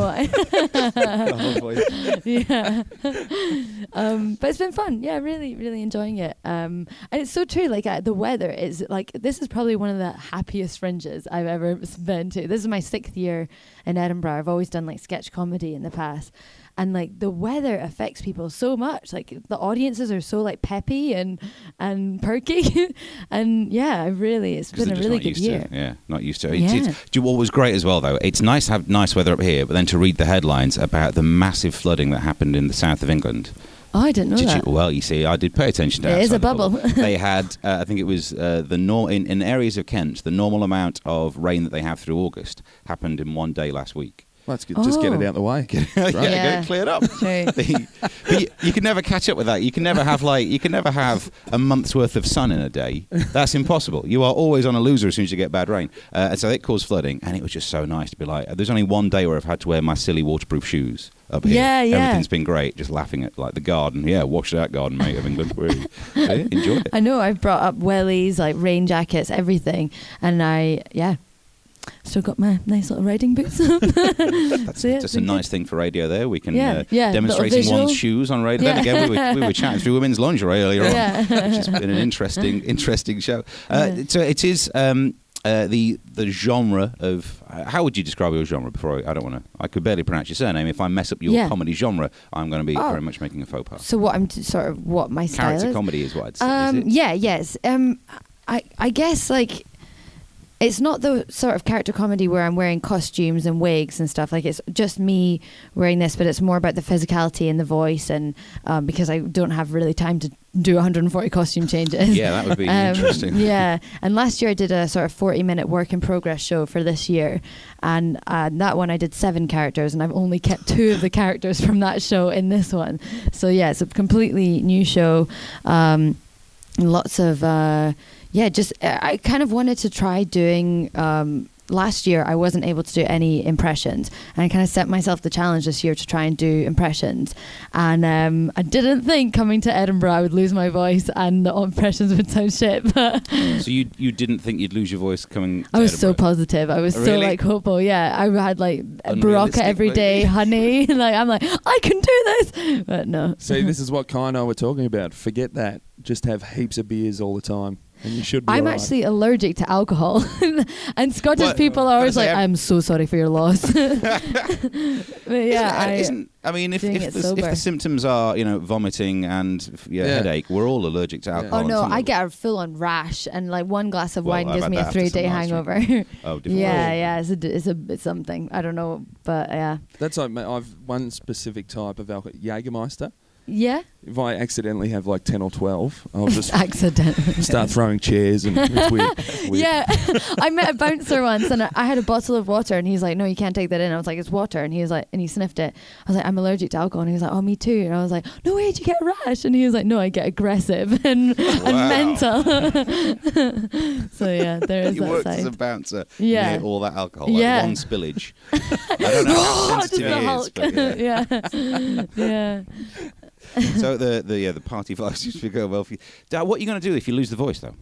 Yeah. But it's been fun. Yeah, really, really enjoying it. And it's so true. Like the weather is like, this is probably one of the happiest fringes I've ever been to. This is my 6th year in Edinburgh. I've always done like sketch comedy in the past. And like the weather affects people so much. Like the audiences are so like peppy and perky, and it's been a really good year. Not used to it. What was great as well, though, it's nice to have nice weather up here, but then to read the headlines about the massive flooding that happened in the south of England. Oh, I didn't know that. Well, you see, I did pay attention to that. It is a bubble. They had, I think it was in areas of Kent, the normal amount of rain that they have through August happened in one day last week. Well, that's good. Just get it out of the way. Get it cleared up. But you can never catch up with that. You can never have a month's worth of sun in a day. That's impossible. You are always on a loser as soon as you get bad rain. And so it caused flooding, and it was just so nice to be like, there's only one day where I've had to wear my silly waterproof shoes up here. Yeah. Everything's been great. Just laughing at like the garden. Yeah, watch that garden, mate, of England. Enjoy it. I know. I've brought up wellies, like rain jackets, everything, and still got my nice little riding boots on. That's a nice thing for radio there. We can demonstrating one's shoes on radio. Then again, we were chatting through women's lingerie earlier on, which has been an interesting show. So it is the genre of how would you describe your genre? I could barely pronounce your surname. If I mess up your comedy genre, I'm going to be very much making a faux pas. So what what my style character is? comedy is what I'd say. Yes. I guess like, it's not the sort of character comedy where I'm wearing costumes and wigs and stuff. Like, it's just me wearing this, but it's more about the physicality and the voice, and because I don't have really time to do 140 costume changes. Yeah, that would be interesting. Yeah, and last year I did a sort of 40-minute work in progress show for this year, and that one I did 7 characters, and I've only kept 2 of the characters from that show in this one. So yeah, it's a completely new show. lots of I kind of wanted to try doing last year I wasn't able to do any impressions, and I kind of set myself the challenge this year to try and do impressions, and I didn't think coming to Edinburgh I would lose my voice and the impressions would sound shit, but so you didn't think you'd lose your voice coming to I was Edinburgh? so positive. I was so Really? hopeful. Yeah, I had Barocca Unrealistic, every day, maybe. honey. I'm like, I can do this, but no. See, this is what Kai and I were talking about. Forget that. Just have heaps of beers all the time, and you should be I'm all right. actually allergic to alcohol, and Scottish What? people are always I was like, gonna say, "I'm so sorry for your loss." But yeah, if doing it the sober. symptoms are vomiting and headache, we're all allergic to alcohol. Oh and no, some I of- get a full-on rash, and one glass of Well, wine I've gives had me that a after 3-day some last hangover. Oh, different. yeah, it's something. I don't know, but yeah, That's like I've one specific type of alcohol, Jägermeister. yeah. If I accidentally have like 10 or 12, I'll just Accidentally. start throwing chairs, and it's weird. It's weird. Yeah, I met a bouncer once, and I had a bottle of water, and he's like, "No, you can't take that in." I was like, "It's water," and he was like, and he sniffed it. I was like, "I'm allergic to alcohol," and he was like, "Oh, me too." And I was like, "No way, did you get a rash?" And he was like, "No, I get aggressive and mental." So yeah, there is You that worked as a side. bouncer Yeah. near all that alcohol, Yeah. one spillage. I don't know how Just sensitive the it is, Hulk. but yeah. yeah. So the party vibes seems to be going well for you. What are you going to do if you lose the voice, though?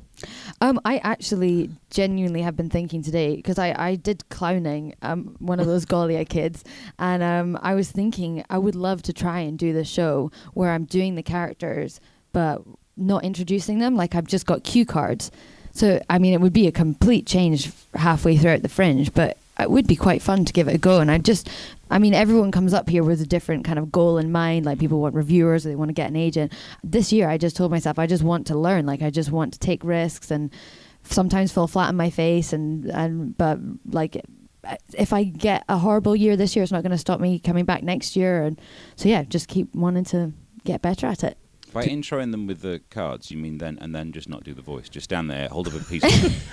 I actually genuinely have been thinking today, because I did clowning, one of those Golia kids, and I was thinking I would love to try and do the show where I'm doing the characters but not introducing them, like I've just got cue cards. So I mean, it would be a complete change halfway throughout the Fringe, but it would be quite fun to give it a go. And everyone comes up here with a different kind of goal in mind. Like, people want reviewers, or they want to get an agent. This year, I just told myself I just want to learn. Like, I just want to take risks and sometimes fall flat on my face. But like, if I get a horrible year this year, it's not going to stop me coming back next year. And so yeah, just keep wanting to get better at it. By introing them with the cards, you mean then just not do the voice? Just stand there, hold up a piece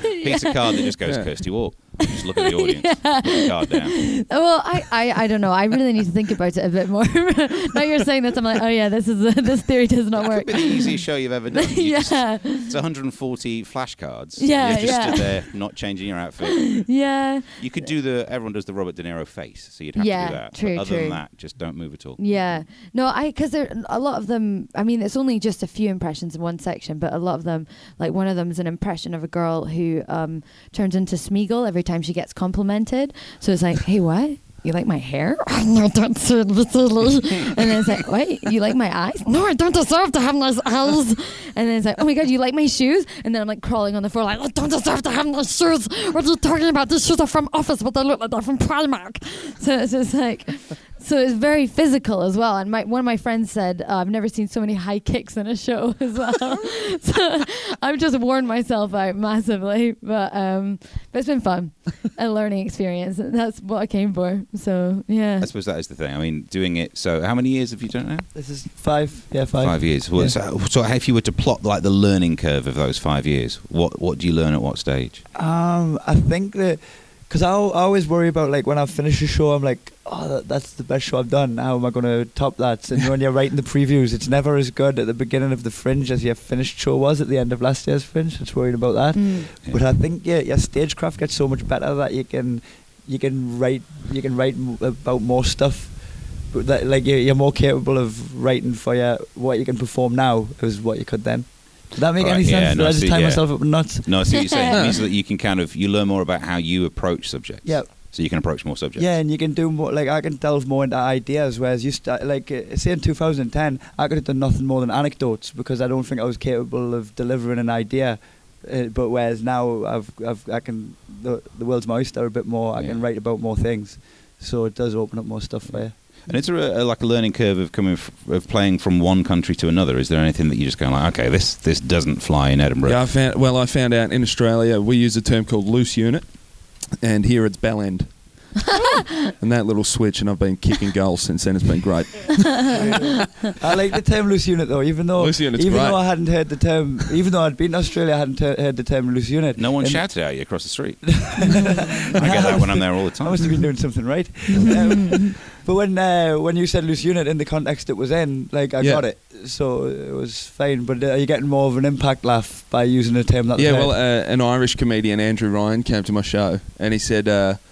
of card that just goes Kirsty Walk. Just look at the audience, put the card down. Well, I don't know. I really need to think about it a bit more. Now you're saying this, I'm like, oh yeah, this theory does not That work. could be the easiest show you've ever done. Yeah. It's 140 flashcards. Yeah, You just yeah. stood there, not changing your outfit. Yeah. You could do everyone does the Robert De Niro face, so you'd have Yeah, to do that. true, But other true. than that, just don't move at all. Yeah. No, because a lot of them, I mean, it's only just a few impressions in one section, but a lot of them, like one of them is an impression of a girl who turns into Smeagol every time she gets complimented. So it's like, hey, what? You like my hair? No, don't say it. And then it's like, wait, you like my eyes? No, I don't deserve to have nice eyes. And then it's like, oh my God, you like my shoes? And then I'm like crawling on the floor like, I don't deserve to have nice shoes. What are you talking about? These shoes are from Office, but they look like they're from Primark. So it's just like... So it's very physical as well. And one of my friends said, I've never seen so many high kicks in a show as well. So I've just worn myself out massively. But it's been fun. A learning experience. That's what I came for. So, yeah. I suppose that is the thing. I mean, doing it. So, how many years have you done it now? This is 5. Yeah, 5. 5 years. Well, Yeah. so if you were to plot like the learning curve of those 5 years, what do you learn at what stage? I think that because I always worry about, like, when I finish a show, I'm like, oh, that's the best show I've done. How am I going to top that? And when you're writing the previews, it's never as good at the beginning of the Fringe as your finished show was at the end of last year's Fringe. It's worried about that. Mm. But I think your stagecraft gets so much better that you can write about more stuff. But that, like, you're more capable of writing for what you can perform now as what you could then. Does that make Right, any sense? yeah, Did no, I just see, tie yeah. myself up in knots? No, I see what you're saying. It means that you can you learn more about how you approach subjects. Yeah. So you can approach more subjects. Yeah, and you can do more. Like, I can delve more into ideas. Whereas you start, like, say in 2010, I could have done nothing more than anecdotes because I don't think I was capable of delivering an idea. But whereas now I can the world's my oyster a bit more. I can write about more things, so it does open up more stuff for you. And is there like a learning curve of of playing from one country to another? Is there anything that you just go like, okay, this doesn't fly in Edinburgh? Yeah, I found out in Australia we use a term called loose unit, and here it's bell end. And that little switch, and I've been kicking goals since then. It's been great. I like the term loose unit though, even though I hadn't heard the term, even though I'd been in Australia, I hadn't heard the term loose unit. No one shouted at you across the street. I get that when I'm there all the time. I must have been doing something right. But when you said loose unit in the context it was in, like I got it, so it was fine. But are you getting more of an impact laugh by using a term that? Yeah, well, an Irish comedian, Andrew Ryan, came to my show and he said,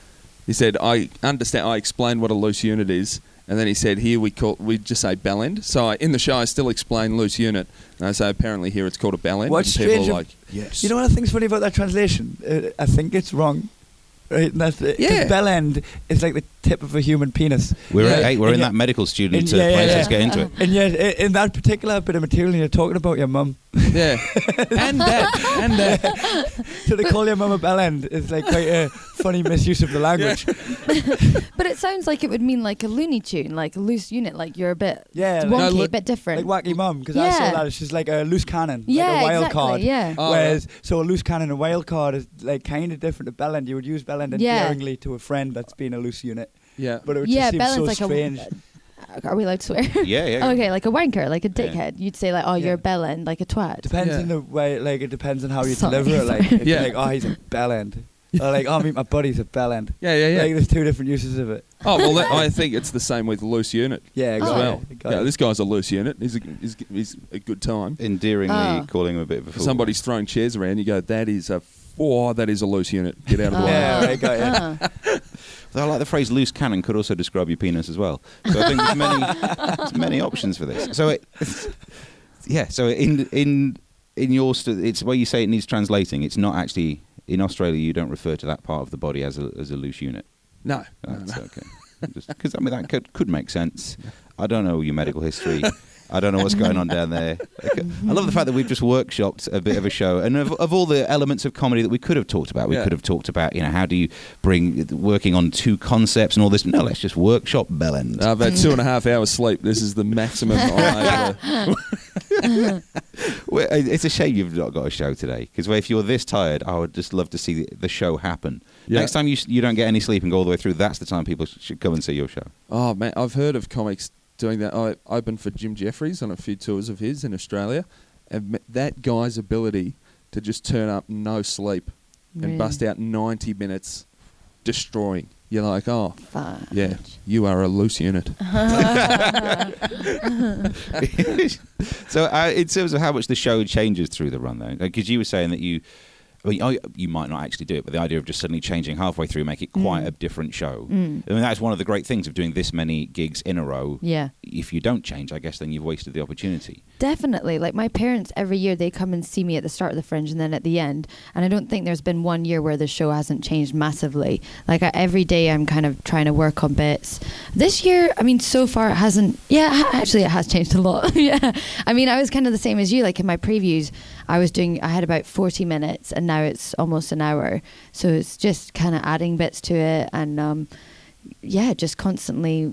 I understand. I explained what a loose unit is, and then he said, here we just say bell end. So in the show, I still explain loose unit, and I say apparently here it's called a bell end. What's and people strange? are like, yes. You know what I think's funny about that translation? I think it's wrong. Right, and that's bell end is like the tip of a human penis. We're in that medical student place. Let's get into it. And yet, in that particular bit of material, you're talking about your mum. Yeah, and that. So to call your mum a bell end is like quite a funny misuse of the language. But it sounds like it would mean like a Looney Tune, like a loose unit, like you're a bit wonky, a bit different. Like Wacky Mum, because I saw that it's just like a loose cannon, like a wild card. Yeah. Whereas, so a loose cannon and wild card is like kind of different to bell end. You would use bell end endearingly to a friend that's been a loose unit. Yeah. But it would just seem so like strange. Are we allowed to swear? Yeah. Okay, like a wanker, like a dickhead. You'd say like, you're a bell end, like a twat. Depends on the way, like it depends on how you deliver it. Like, if you're like, he's a bell end. Or like, meet my buddy's a bell end. Yeah. Like, there's two different uses of it. Oh, well, I think it's the same with loose unit. Yeah, as well. This guy's a loose unit. He's a good time. Endearingly calling him a bit of a fool. Somebody's throwing chairs around. You go, that is a loose unit. Get out of the way. Yeah, right, got it. I like the phrase "loose cannon" could also describe your penis as well. So I think there's many options for this. So So in your it's where you say it needs translating. It's not actually in Australia. You don't refer to that part of the body as a loose unit. No, that's okay. Because that could make sense. I don't know your medical history. I don't know what's going on down there. I love the fact that we've just workshopped a bit of a show, and of all the elements of comedy that we could have talked about, we could have talked about, how do you bring working on two concepts and all this. No, let's just workshop bell end. I've had 2.5 hours sleep. This is the maximum I'm able to. It's a shame you've not got a show today, because if you're this tired, I would just love to see the show happen. Yeah. Next time you don't get any sleep and go all the way through, that's the time people should come and see your show. Oh man, I've heard of comics doing that. I opened for Jim Jeffries on a few tours of his in Australia, and that guy's ability to just turn up no sleep and bust out 90 minutes destroying. You're like, you are a loose unit. So in terms of how much the show changes through the run, though, because you were saying that you might not actually do it, but the idea of just suddenly changing halfway through make it quite a different show. I mean, that's one of the great things of doing this many gigs in a row. Yeah. If you don't change, I guess then you've wasted the opportunity. Definitely. Like my parents, every year they come and see me at the start of the Fringe and then at the end. And I don't think there's been one year where the show hasn't changed massively. Like every day I'm kind of trying to work on bits. This year, I mean, so far it hasn't. Yeah, actually it has changed a lot. Yeah. I mean, I was kind of the same as you. Like in my previews, I had about 40 minutes and now it's almost an hour. So it's just kind of adding bits to it and just constantly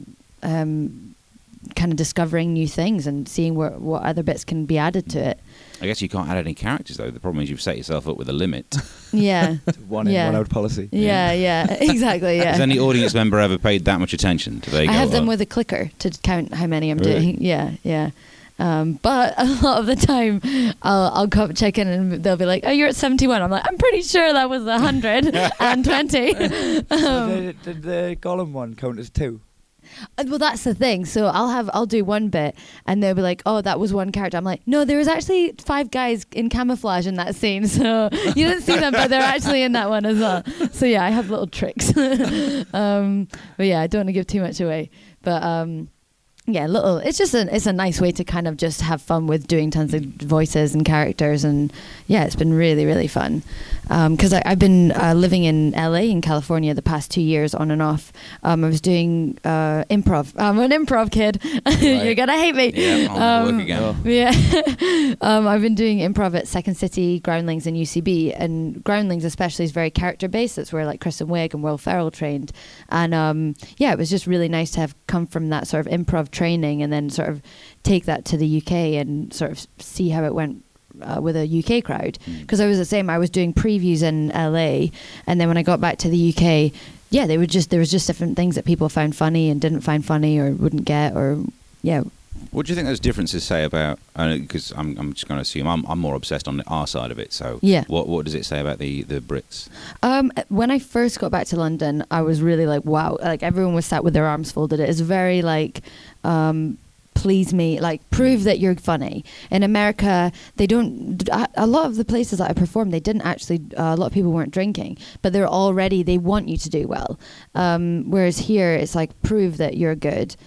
kind of discovering new things and seeing what other bits can be added to it. I guess you can't add any characters though. The problem is you've set yourself up with a limit. Yeah. One in, one out policy. Yeah, exactly. Yeah. Has any audience member ever paid that much attention to I have them with a clicker to count how many I'm doing. Yeah. But a lot of the time I'll come check in and they'll be like, oh, you're at 71. I'm like, I'm pretty sure that was 120. Did the Gollum one count as 2? Well, that's the thing. So I'll do one bit and they'll be like, oh, that was one character. I'm like, no, there was actually 5 guys in camouflage in that scene. So you didn't see them, but they're actually in that one as well. So yeah, I have little tricks. But yeah, I don't want to give too much away. But it's just it's a nice way to kind of just have fun with doing tons of voices and characters, and yeah, it's been really, really fun. Because I've been living in LA in California the past 2 years on and off. I was doing improv. I'm an improv kid. Right. You're gonna hate me. Yeah, I'll work again. Yeah. I've been doing improv at Second City, Groundlings, and UCB. And Groundlings especially is very character based. That's where like Kristen Wiig and Will Ferrell trained. And it was just really nice to have come from that sort of improv training and then sort of take that to the UK and sort of see how it went with a UK crowd, because I was the same. I was doing previews in LA, and then when I got back to the UK, yeah, there was just different things that people found funny and didn't find funny or wouldn't get, or yeah. What do you think those differences say about? Because I'm just going to assume I'm more obsessed on our side of it. So yeah. What does it say about the Brits? When I first got back to London, I was really like, wow, like everyone was sat with their arms folded. It's very like. Please me, like prove that you're funny. In America, they don't. A lot of the places that I performed, they didn't actually. A lot of people weren't drinking, but they want you to do well. Whereas here, it's like prove that you're good.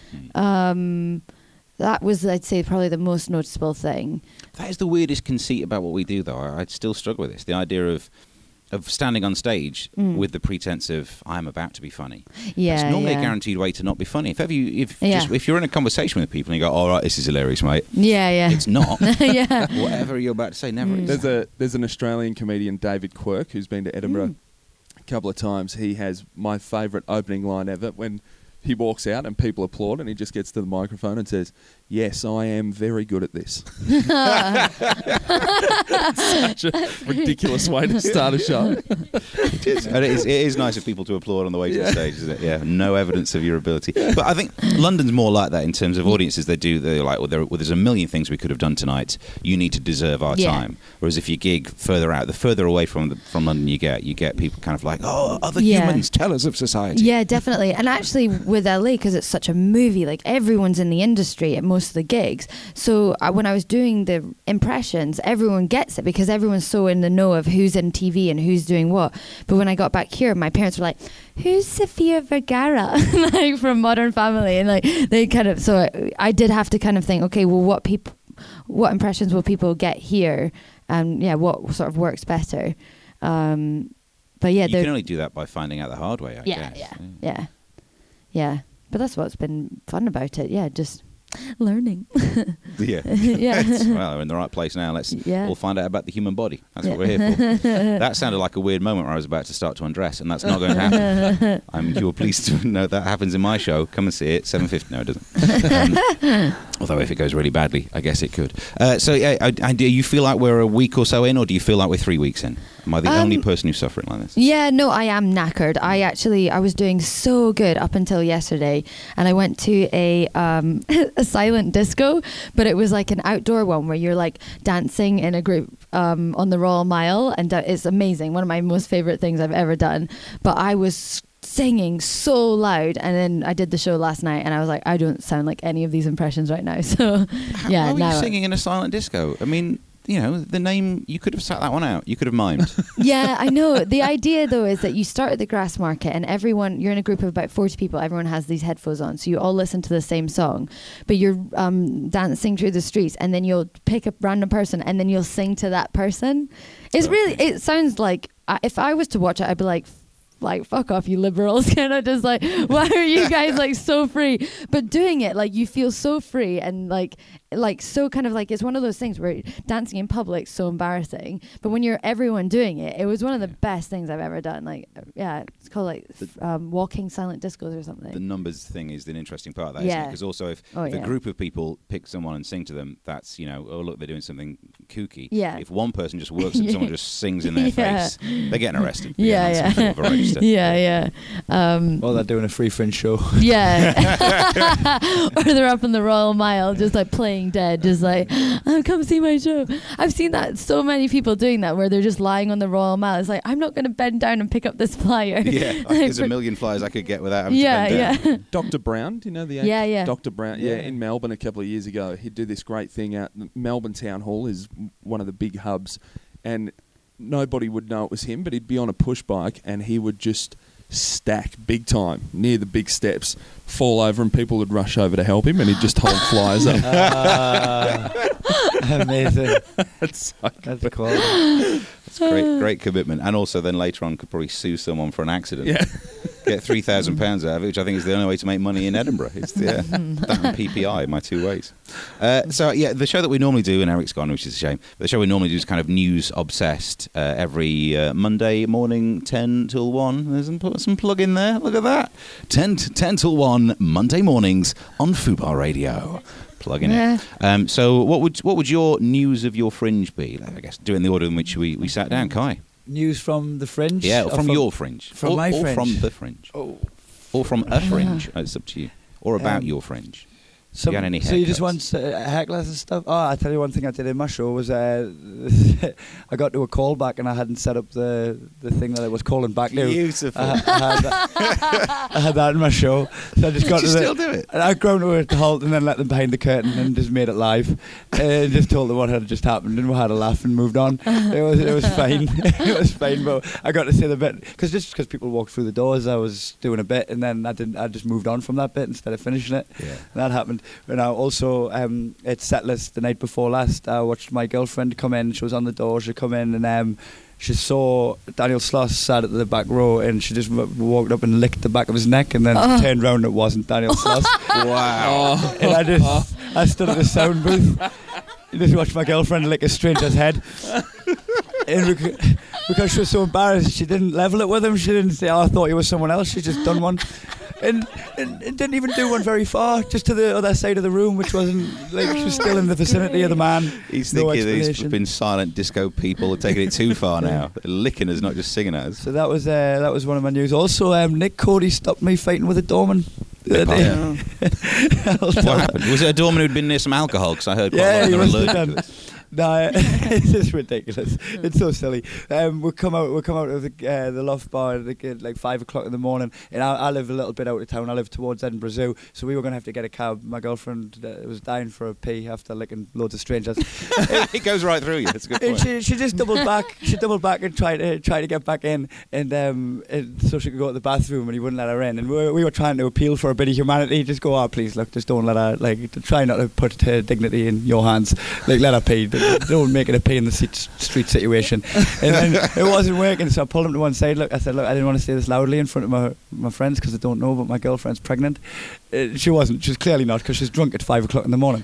That was, I'd say, probably the most noticeable thing. That is the weirdest conceit about what we do, though. I'd still struggle with this. The idea of standing on stage with the pretense of I'm about to be funny. Yeah, it's normally a guaranteed way to not be funny. If you're in a conversation with people and you go, all right, this is hilarious, mate. Yeah. It's not. Yeah. Whatever you're about to say never is. There's an Australian comedian, David Quirk, who's been to Edinburgh a couple of times. He has my favourite opening line ever when he walks out and people applaud and he just gets to the microphone and says, yes, I am very good at this. Such a ridiculous way to start a show. It is nice of people to applaud on the way to the stage, isn't it? Yeah, no evidence of your ability. But I think London's more like that in terms of audiences. They're like, well, there's a million things we could have done tonight. You need to deserve our time. Whereas if you gig further out, the further away from London you get people kind of like, oh, other humans, tell us of society. Yeah, definitely. And actually with LA, because it's such a movie, like everyone's in the industry at most of the gigs. So when I was doing the impressions, everyone gets it because everyone's so in the know of who's in TV and who's doing what. But when I got back here, my parents were like, who's Sofia Vergara? Like from Modern Family. And like they kind of, so I did have to kind of think, okay, well, what impressions will people get here? And what sort of works better? But yeah, you can only do that by finding out the hard way, I guess. Yeah. But that's what's been fun about it. Yeah, just learning. Yeah. Well, we're in the right place now. Let's all find out about the human body. That's what we're here for. That sounded like a weird moment where I was about to start to undress, and that's not going to happen. You're pleased to know that happens in my show. Come and see it. 7:50. No, it doesn't. Although if it goes really badly, I guess it could. Do you feel like we're a week or so in, or do you feel like we're 3 weeks in? Am I the only person who's suffering like this? Yeah, no, I am knackered. I was doing so good up until yesterday, and I went to a silent disco, but it was like an outdoor one where you're like dancing in a group on the Royal Mile, and it's amazing. One of my most favorite things I've ever done. But I was singing so loud, and then I did the show last night, and I was like, I don't sound like any of these impressions right now. So How are you singing in a silent disco? I mean, you know, the name, you could have sat that one out. You could have mimed. Yeah, I know. The idea, though, is that you start at the grass market and you're in a group of about 40 people. Everyone has these headphones on. So you all listen to the same song. But you're dancing through the streets, and then you'll pick a random person and then you'll sing to that person. It sounds like, if I was to watch it, I'd be like, fuck off, you liberals. Kind of just like, why are you guys like so free? But doing it, like, you feel so free and like so kind of like, it's one of those things where dancing in public is so embarrassing, but when you're everyone doing it, it was one of the best things I've ever done. Like, yeah, it's called like walking silent discos or something. The numbers thing is an interesting part of that, isn't it? Because also if a group of people pick someone and sing to them, that's, you know, oh look, they're doing something kooky. Yeah. If one person just works and someone just sings in their face, they're getting arrested. Well, they're doing a free fringe show. Yeah. Or they're up in the Royal Mile just like playing dead, just like, oh, come see my show. I've seen that, so many people doing that where they're just lying on the Royal Mile. It's like, I'm not going to bend down and pick up this flyer. Yeah, there's a million flyers I could get without having to bend down. Dr. Brown, do you know the actor? Yeah. Dr. Brown, in Melbourne a couple of years ago, he'd do this great thing out. Melbourne Town Hall is one of the big hubs, and nobody would know it was him, but he'd be on a push bike and he would just stack big time near the big steps, fall over, and people would rush over to help him, and he'd just hold flyers up. Amazing. That's cool. That's great commitment. And also then later on could probably sue someone for an accident. Yeah. Get £3,000 out of it, which I think is the only way to make money in Edinburgh. It's that and PPI, my two ways. The show that we normally do, and Eric's gone, which is a shame, but the show we normally do is kind of news obsessed. Every Monday morning, 10 till 1. There's some plug in there. Look at that. 10 till 1, Monday mornings on Fubar Radio. Plugging it. So what would your news of your fringe be? I guess do it in the order in which we sat down. Kai. News from the Fringe? Yeah, Or from your Fringe. From my or Fringe. from the Fringe. Oh. Or from a Fringe. It's up to you. Or about your Fringe. So you had any you just haircuts? want hecklers and stuff? Oh, I tell you one thing I did in my show was I got to a callback and I hadn't set up the thing that I was calling back to. Beautiful. I had that in my show. So I just got Did to you still do it? And I ground to a halt and then let them behind the curtain and just made it live. And just told them what had just happened and we had a laugh and moved on. It was fine. It was fine, but I got to say the bit because people walked through the doors, I was doing a bit and then I just moved on from that bit instead of finishing it. Yeah. And that happened. And I also, at Setlist the night before last, I watched my girlfriend come in. She was on the door. She come in and she saw Daniel Sloss sat at the back row and she just walked up and licked the back of his neck and then turned round and it wasn't Daniel Sloss. Wow. And I stood at the sound booth and just watched my girlfriend lick a stranger's head. And because she was so embarrassed, she didn't level it with him. She didn't say, "Oh, I thought you were someone else." She just done one. And didn't even do one very far, just to the other side of the room, which wasn't like she was still in the vicinity of the man. He's No thinking these explanation. been silent disco people are taking it too far now. They're licking us, not just singing at us. So that was one of my news. Also, Nick Cody stopped me fighting with a doorman. the other day. What happened? Was it a doorman who'd been near some alcohol? Because I heard quite a lot he of them are must have allergic to done. this. No, it's just ridiculous. It's so silly. We'll come out of the Loft Bar at like 5 o'clock in the morning, and I live a little bit out of town. I live towards Edinburgh Zoo, so we were going to have to get a cab. My girlfriend was dying for a pee after licking loads of strangers. It goes right through you. That's a good And point. she just doubled back. She doubled back and tried to get back in, and so she could go to the bathroom, and he wouldn't let her in. And we were trying to appeal for a bit of humanity. Just go, oh please, look, just don't let her. Like, try not to put her dignity in your hands. Like, let her pee. Don't make it a pee in the street situation. And then it wasn't working, so I pulled him to one side. I said, I didn't want to say this loudly in front of my friends because I don't know, but my girlfriend's pregnant. She wasn't. She was clearly not, because she's drunk at 5 o'clock in the morning.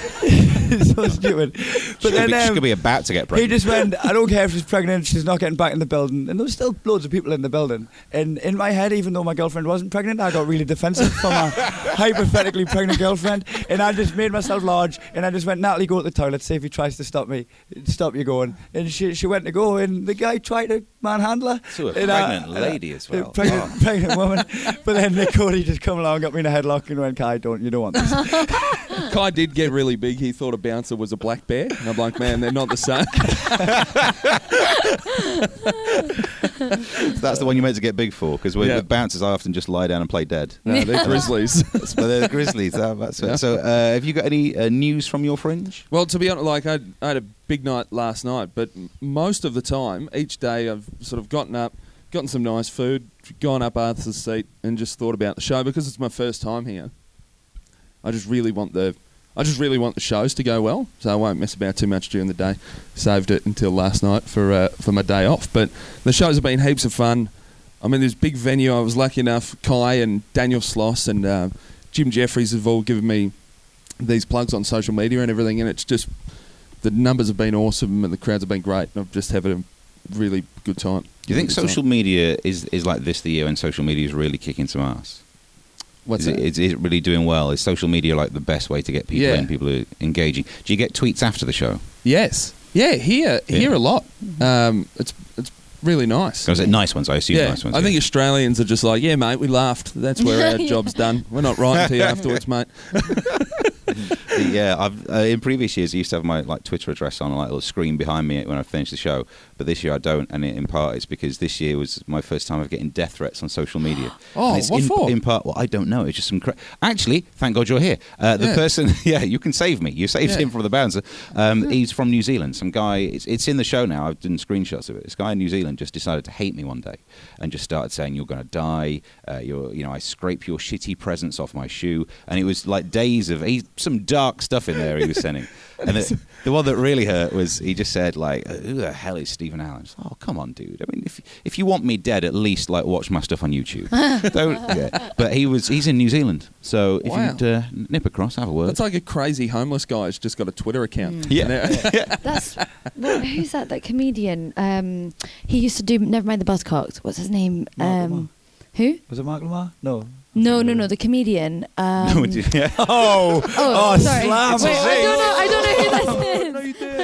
It's so stupid. But She could be about to get he pregnant. just went, I don't care if she's pregnant, she's not getting back in the building. And there was still loads of people in the building. And in my head, even though my girlfriend wasn't pregnant, I got really defensive for my hypothetically pregnant girlfriend. And I just made myself large, and I just went, Natalie, go to the toilet, see if he tries to stop me. Stop you going. And she went to go, and the guy tried to manhandle her. To a And pregnant lady as well. Pregnant woman. But then Nick Cody just come along, got me in a headlock, and went, Kai, you don't want this. Kai did get really big. He thought a bouncer was a black bear. And I'm like, man, they're not the same. That's the one you're meant to get big for, because with bouncers, I often just lie down and play dead. No, they're grizzlies. But they're the Grizzlies. That's Yeah. So, have you got any news from your fringe? Well, to be honest, like I had a big night last night, but most of the time, each day I've sort of gotten up, gotten some nice food, gone up Arthur's Seat, and just thought about the show. Because it's my first time here, I just really want the shows to go well, so I won't mess about too much during the day. Saved it until last night for my day off. But the shows have been heaps of fun. I mean, this big venue. I was lucky enough. Kai and Daniel Sloss and Jim Jeffries have all given me these plugs on social media and everything, and it's just the numbers have been awesome and the crowds have been great. And I've just had a really good time. Do you think social media is like this the year when social media is really kicking some ass? What's Is it really doing well? Is social media like the best way to get people in, people who are engaging? Do you get tweets after the show? Yes. Yeah, here a lot. It's really nice. Was it nice ones? I assume Yeah, nice ones. I think Australians are just like, yeah, mate, we laughed. That's where our job's done. We're not writing to you afterwards, mate. Yeah, I've in previous years I used to have my Twitter address on a little screen behind me when I finished the show, but this year I don't, and in part it's because this year was my first time of getting death threats on social media. Oh, it's what for? In part, well, I don't know. It's just some. Actually, thank God you're here. The person, you can save me. You saved him from the bouncer. He's from New Zealand. Some guy. It's in the show now. I've done screenshots of it. This guy in New Zealand just decided to hate me one day, and just started saying, "You're going to die. I scrape your shitty presents off my shoe," and it was like days of some dark stuff in there he was sending. And the one that really hurt was he just said, like, who the hell is Stephen Allen? Just, oh, come on, dude. I mean, if you want me dead, at least watch my stuff on YouTube. But he's in New Zealand, so if you'd nip across, have a word. That's like a crazy homeless guy who's just got a Twitter account. That's who's that comedian? He used to do Never Mind the Buzzcocks. What's his name? Who? Was it Mark Lamar? No. No, the comedian. Oh, sorry. slam. Wait, I don't know who that is. Would you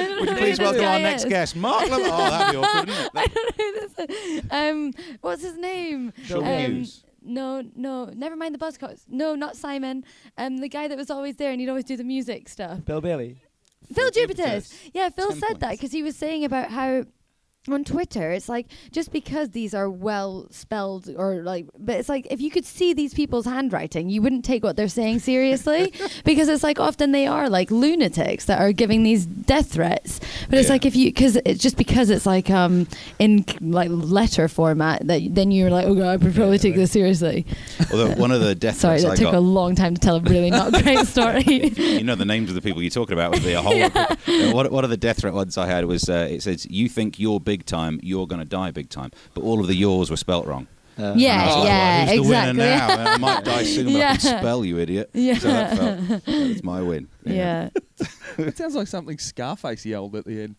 Please who this welcome our guy next is. guest, Mark Lamar. Oh, that'd be awkward, wouldn't it? I don't know who this is. What's his name? Sean Hughes. No, never mind the Buzzcocks. No, not Simon. The guy that was always there and he'd always do the music stuff. Bill Bailey. Phil Jupitus. Yeah, Phil 10 said that points. because he was saying about how on Twitter, it's like just because these are well spelled or like, but it's like if you could see these people's handwriting, you wouldn't take what they're saying seriously because it's like often they are like lunatics that are giving these death threats. But it's like if you, because it's just because it's like in like letter format that then you're like, oh god, I would probably take this seriously. Although one of the death Sorry, threats that I took got. a long time to tell a really not great story. You know the names of the people you're talking about would be a whole. One of the death threat ones I had was it says, "You think you're big time, you're going to die big time," but all of the yours were spelt wrong. Yeah, And I was like, yeah, well, who's exactly. the winner now? I might die soon, but I Yeah. can spell, you idiot. Yeah. So that's my win. Yeah. It sounds like something Scarface yelled at the end.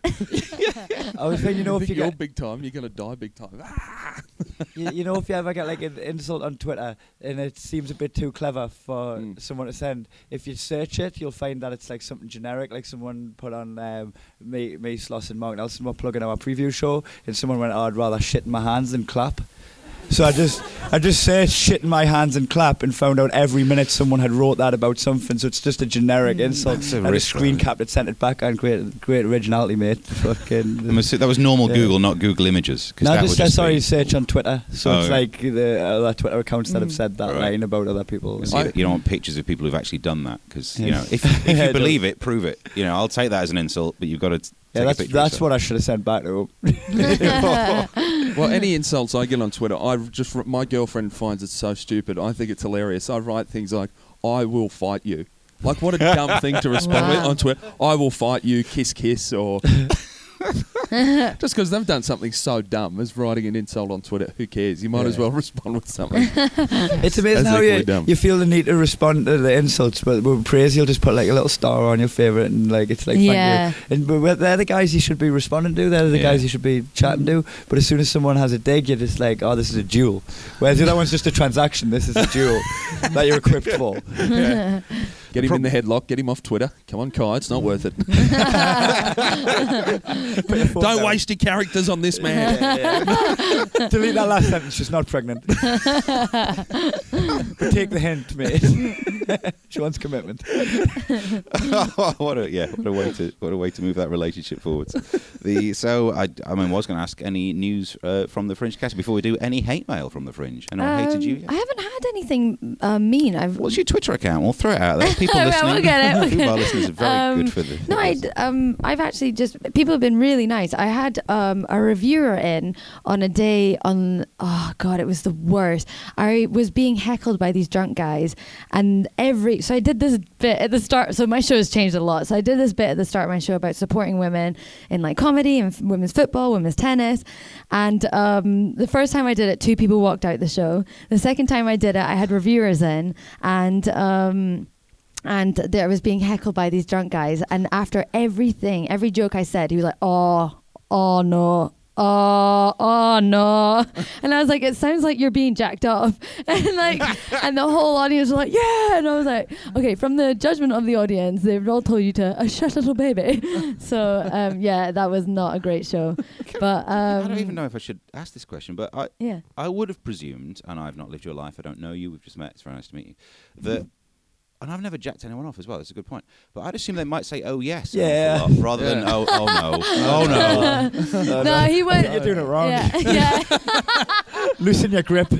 I was thinking, if you you're get, big time, you're going to die big time. Ah! if you ever get like an insult on Twitter and it seems a bit too clever for someone to send, if you search it, you'll find that it's like something generic, like someone put on me, Sloss and Mark Nelson were plugging our preview show, and someone went, "Oh, I'd rather shit in my hands than clap." So I just searched shit in my hands and clap and found out every minute someone had wrote that about something. So it's just a generic insult. That's a And a risk, screen though. capped it, sent it back, and great originality, mate. Fucking. That was normal Yeah. Google, not Google Images. 'Cause No, that just would sorry, be- search on Twitter. So Oh, it's right. like the other Twitter accounts that have said that Right. line about other people. So you don't want pictures of people who've actually done that because you Yeah. know if Yeah, you believe it, prove it. You know, I'll take that as an insult, but you've got to take Yeah, a that's picture. that's what I should have sent back to him. Well, any insults I get on Twitter, my girlfriend finds it so stupid. I think it's hilarious. I write things like, "I will fight you." Like, what a dumb thing to respond with Wow. on Twitter. "I will fight you, kiss, kiss," or just because they've done something so dumb as writing an insult on Twitter. Who cares? You might as well respond with something. It's amazing That's how equally dumb. you feel the need to respond to the insults, but with praise you'll just put like a little star on your favourite and like it's like Yeah. thank you. And but they're the guys you should be responding to. They're the Yeah. guys you should be chatting to. But as soon as someone has a dig, you're just like, oh, this is a duel. Whereas the other one's just a transaction. This is a duel that you're equipped for. Get him in the headlock. Get him off Twitter. Come on, Kai. It's not worth it. Don't waste your characters on this man. Delete that last sentence. She's not pregnant. But take the hint, mate. She wants commitment. what a way to move that relationship forwards. I was going to ask any news from the Fringe cast before we do. Any hate mail from the Fringe? Anyone hated you yet? I haven't had anything mean. What's your Twitter account? We'll throw it out there. People Right, listening, we'll get it, we'll get Football it. listeners are very good for the. No, I've actually just people have been really nice. I had a reviewer in on a day on it was the worst. I was being heckled by these drunk guys, and so I did this bit at the start. So my show has changed a lot. So I did this bit at the start of my show about supporting women in like comedy and women's football, women's tennis, and the first time I did it, 2 people walked out the show. The second time I did it, I had reviewers in, and I was being heckled by these drunk guys. And after every joke I said, he was like, oh no. Oh no. And I was like, it sounds like you're being jacked off. And the whole audience was like, yeah. And I was like, okay, from the judgment of the audience, they've all told you to shush little baby. So that was not a great show. But I don't even know if I should ask this question, but I would have presumed, and I've not lived your life, I don't know you, we've just met, it's very nice to meet you, that, and I've never jacked anyone off as well, that's a good point, but I'd assume they might say, oh yes, an awful lot, rather than, oh no, oh no. no, he went. You're doing it wrong. Yeah. Loosen your grip.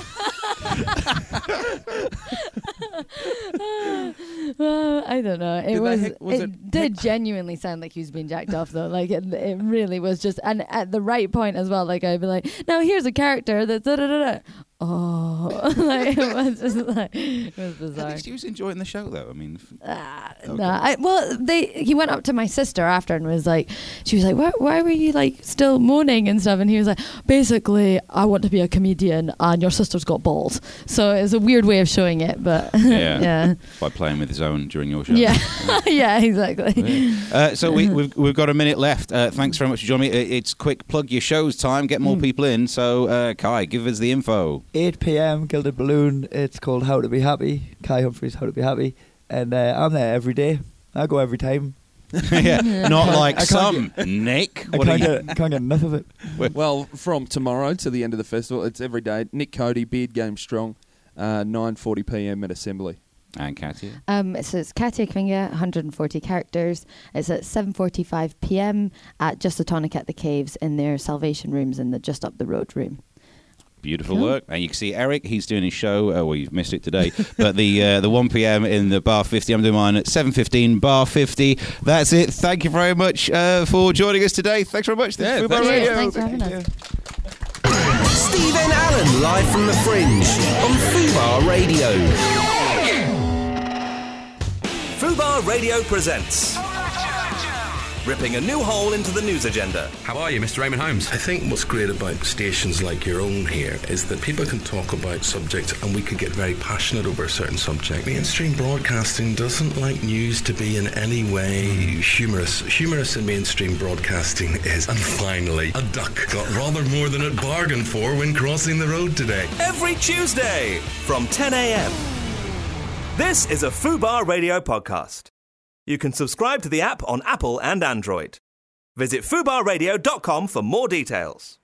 I don't know. It did genuinely sound like he was being jacked off, though. Like it really was just, and at the right point as well. Like I'd be like, "Now here's a character that's da da da da." Oh, like it was just like it was bizarre. At least he was enjoying the show, though. I mean, He went up to my sister after and was like, she was like, why were you like still moaning and stuff? And he was like, basically, I want to be a comedian, and your sister's got balls. So it's a weird way of showing it, but yeah. By playing with his own during your show. Yeah, yeah, exactly. So we've got a minute left. Thanks very much for joining me. It's quick plug your shows time. Get more people in. So Kai, give us the info. 8 p.m. Gilded Balloon. It's called How to Be Happy. Kai Humphries, How to Be Happy. And I'm there every day. I go every time. Yeah, not like I can't some, Nick. I What are can't you- get enough of it. Well, from tomorrow to the end of the festival, it's every day. Nick Cody, Beard Game Strong, 9:40 p.m. at Assembly. And Katia. So it's Katia Kvinga, 140 characters. It's at 7:45 p.m. at Just a Tonic at the Caves in their Salvation Rooms in the just up the road room. Beautiful work. And you can see Eric, he's doing his show. Well, you've missed it today. But the 1 p.m. in the Bar 50, I'm doing mine at 7:15, Bar 50. That's it. Thank you very much for joining us today. Thanks very much. This is Fubar Cheers. Radio. Thanks for having us. Stephen Allen, live from the Fringe on Fubar Radio. Fubar Radio presents ripping a new hole into the news agenda. How are you, Mr. Raymond Holmes? I think what's great about stations like your own here is that people can talk about subjects and we can get very passionate over a certain subject. Mainstream broadcasting doesn't like news to be in any way humorous. Humorous in mainstream broadcasting is, and finally, a duck got rather more than it bargained for when crossing the road today. Every Tuesday from 10 a.m. This is a Fubar Radio podcast. You can subscribe to the app on Apple and Android. Visit fubarradio.com for more details.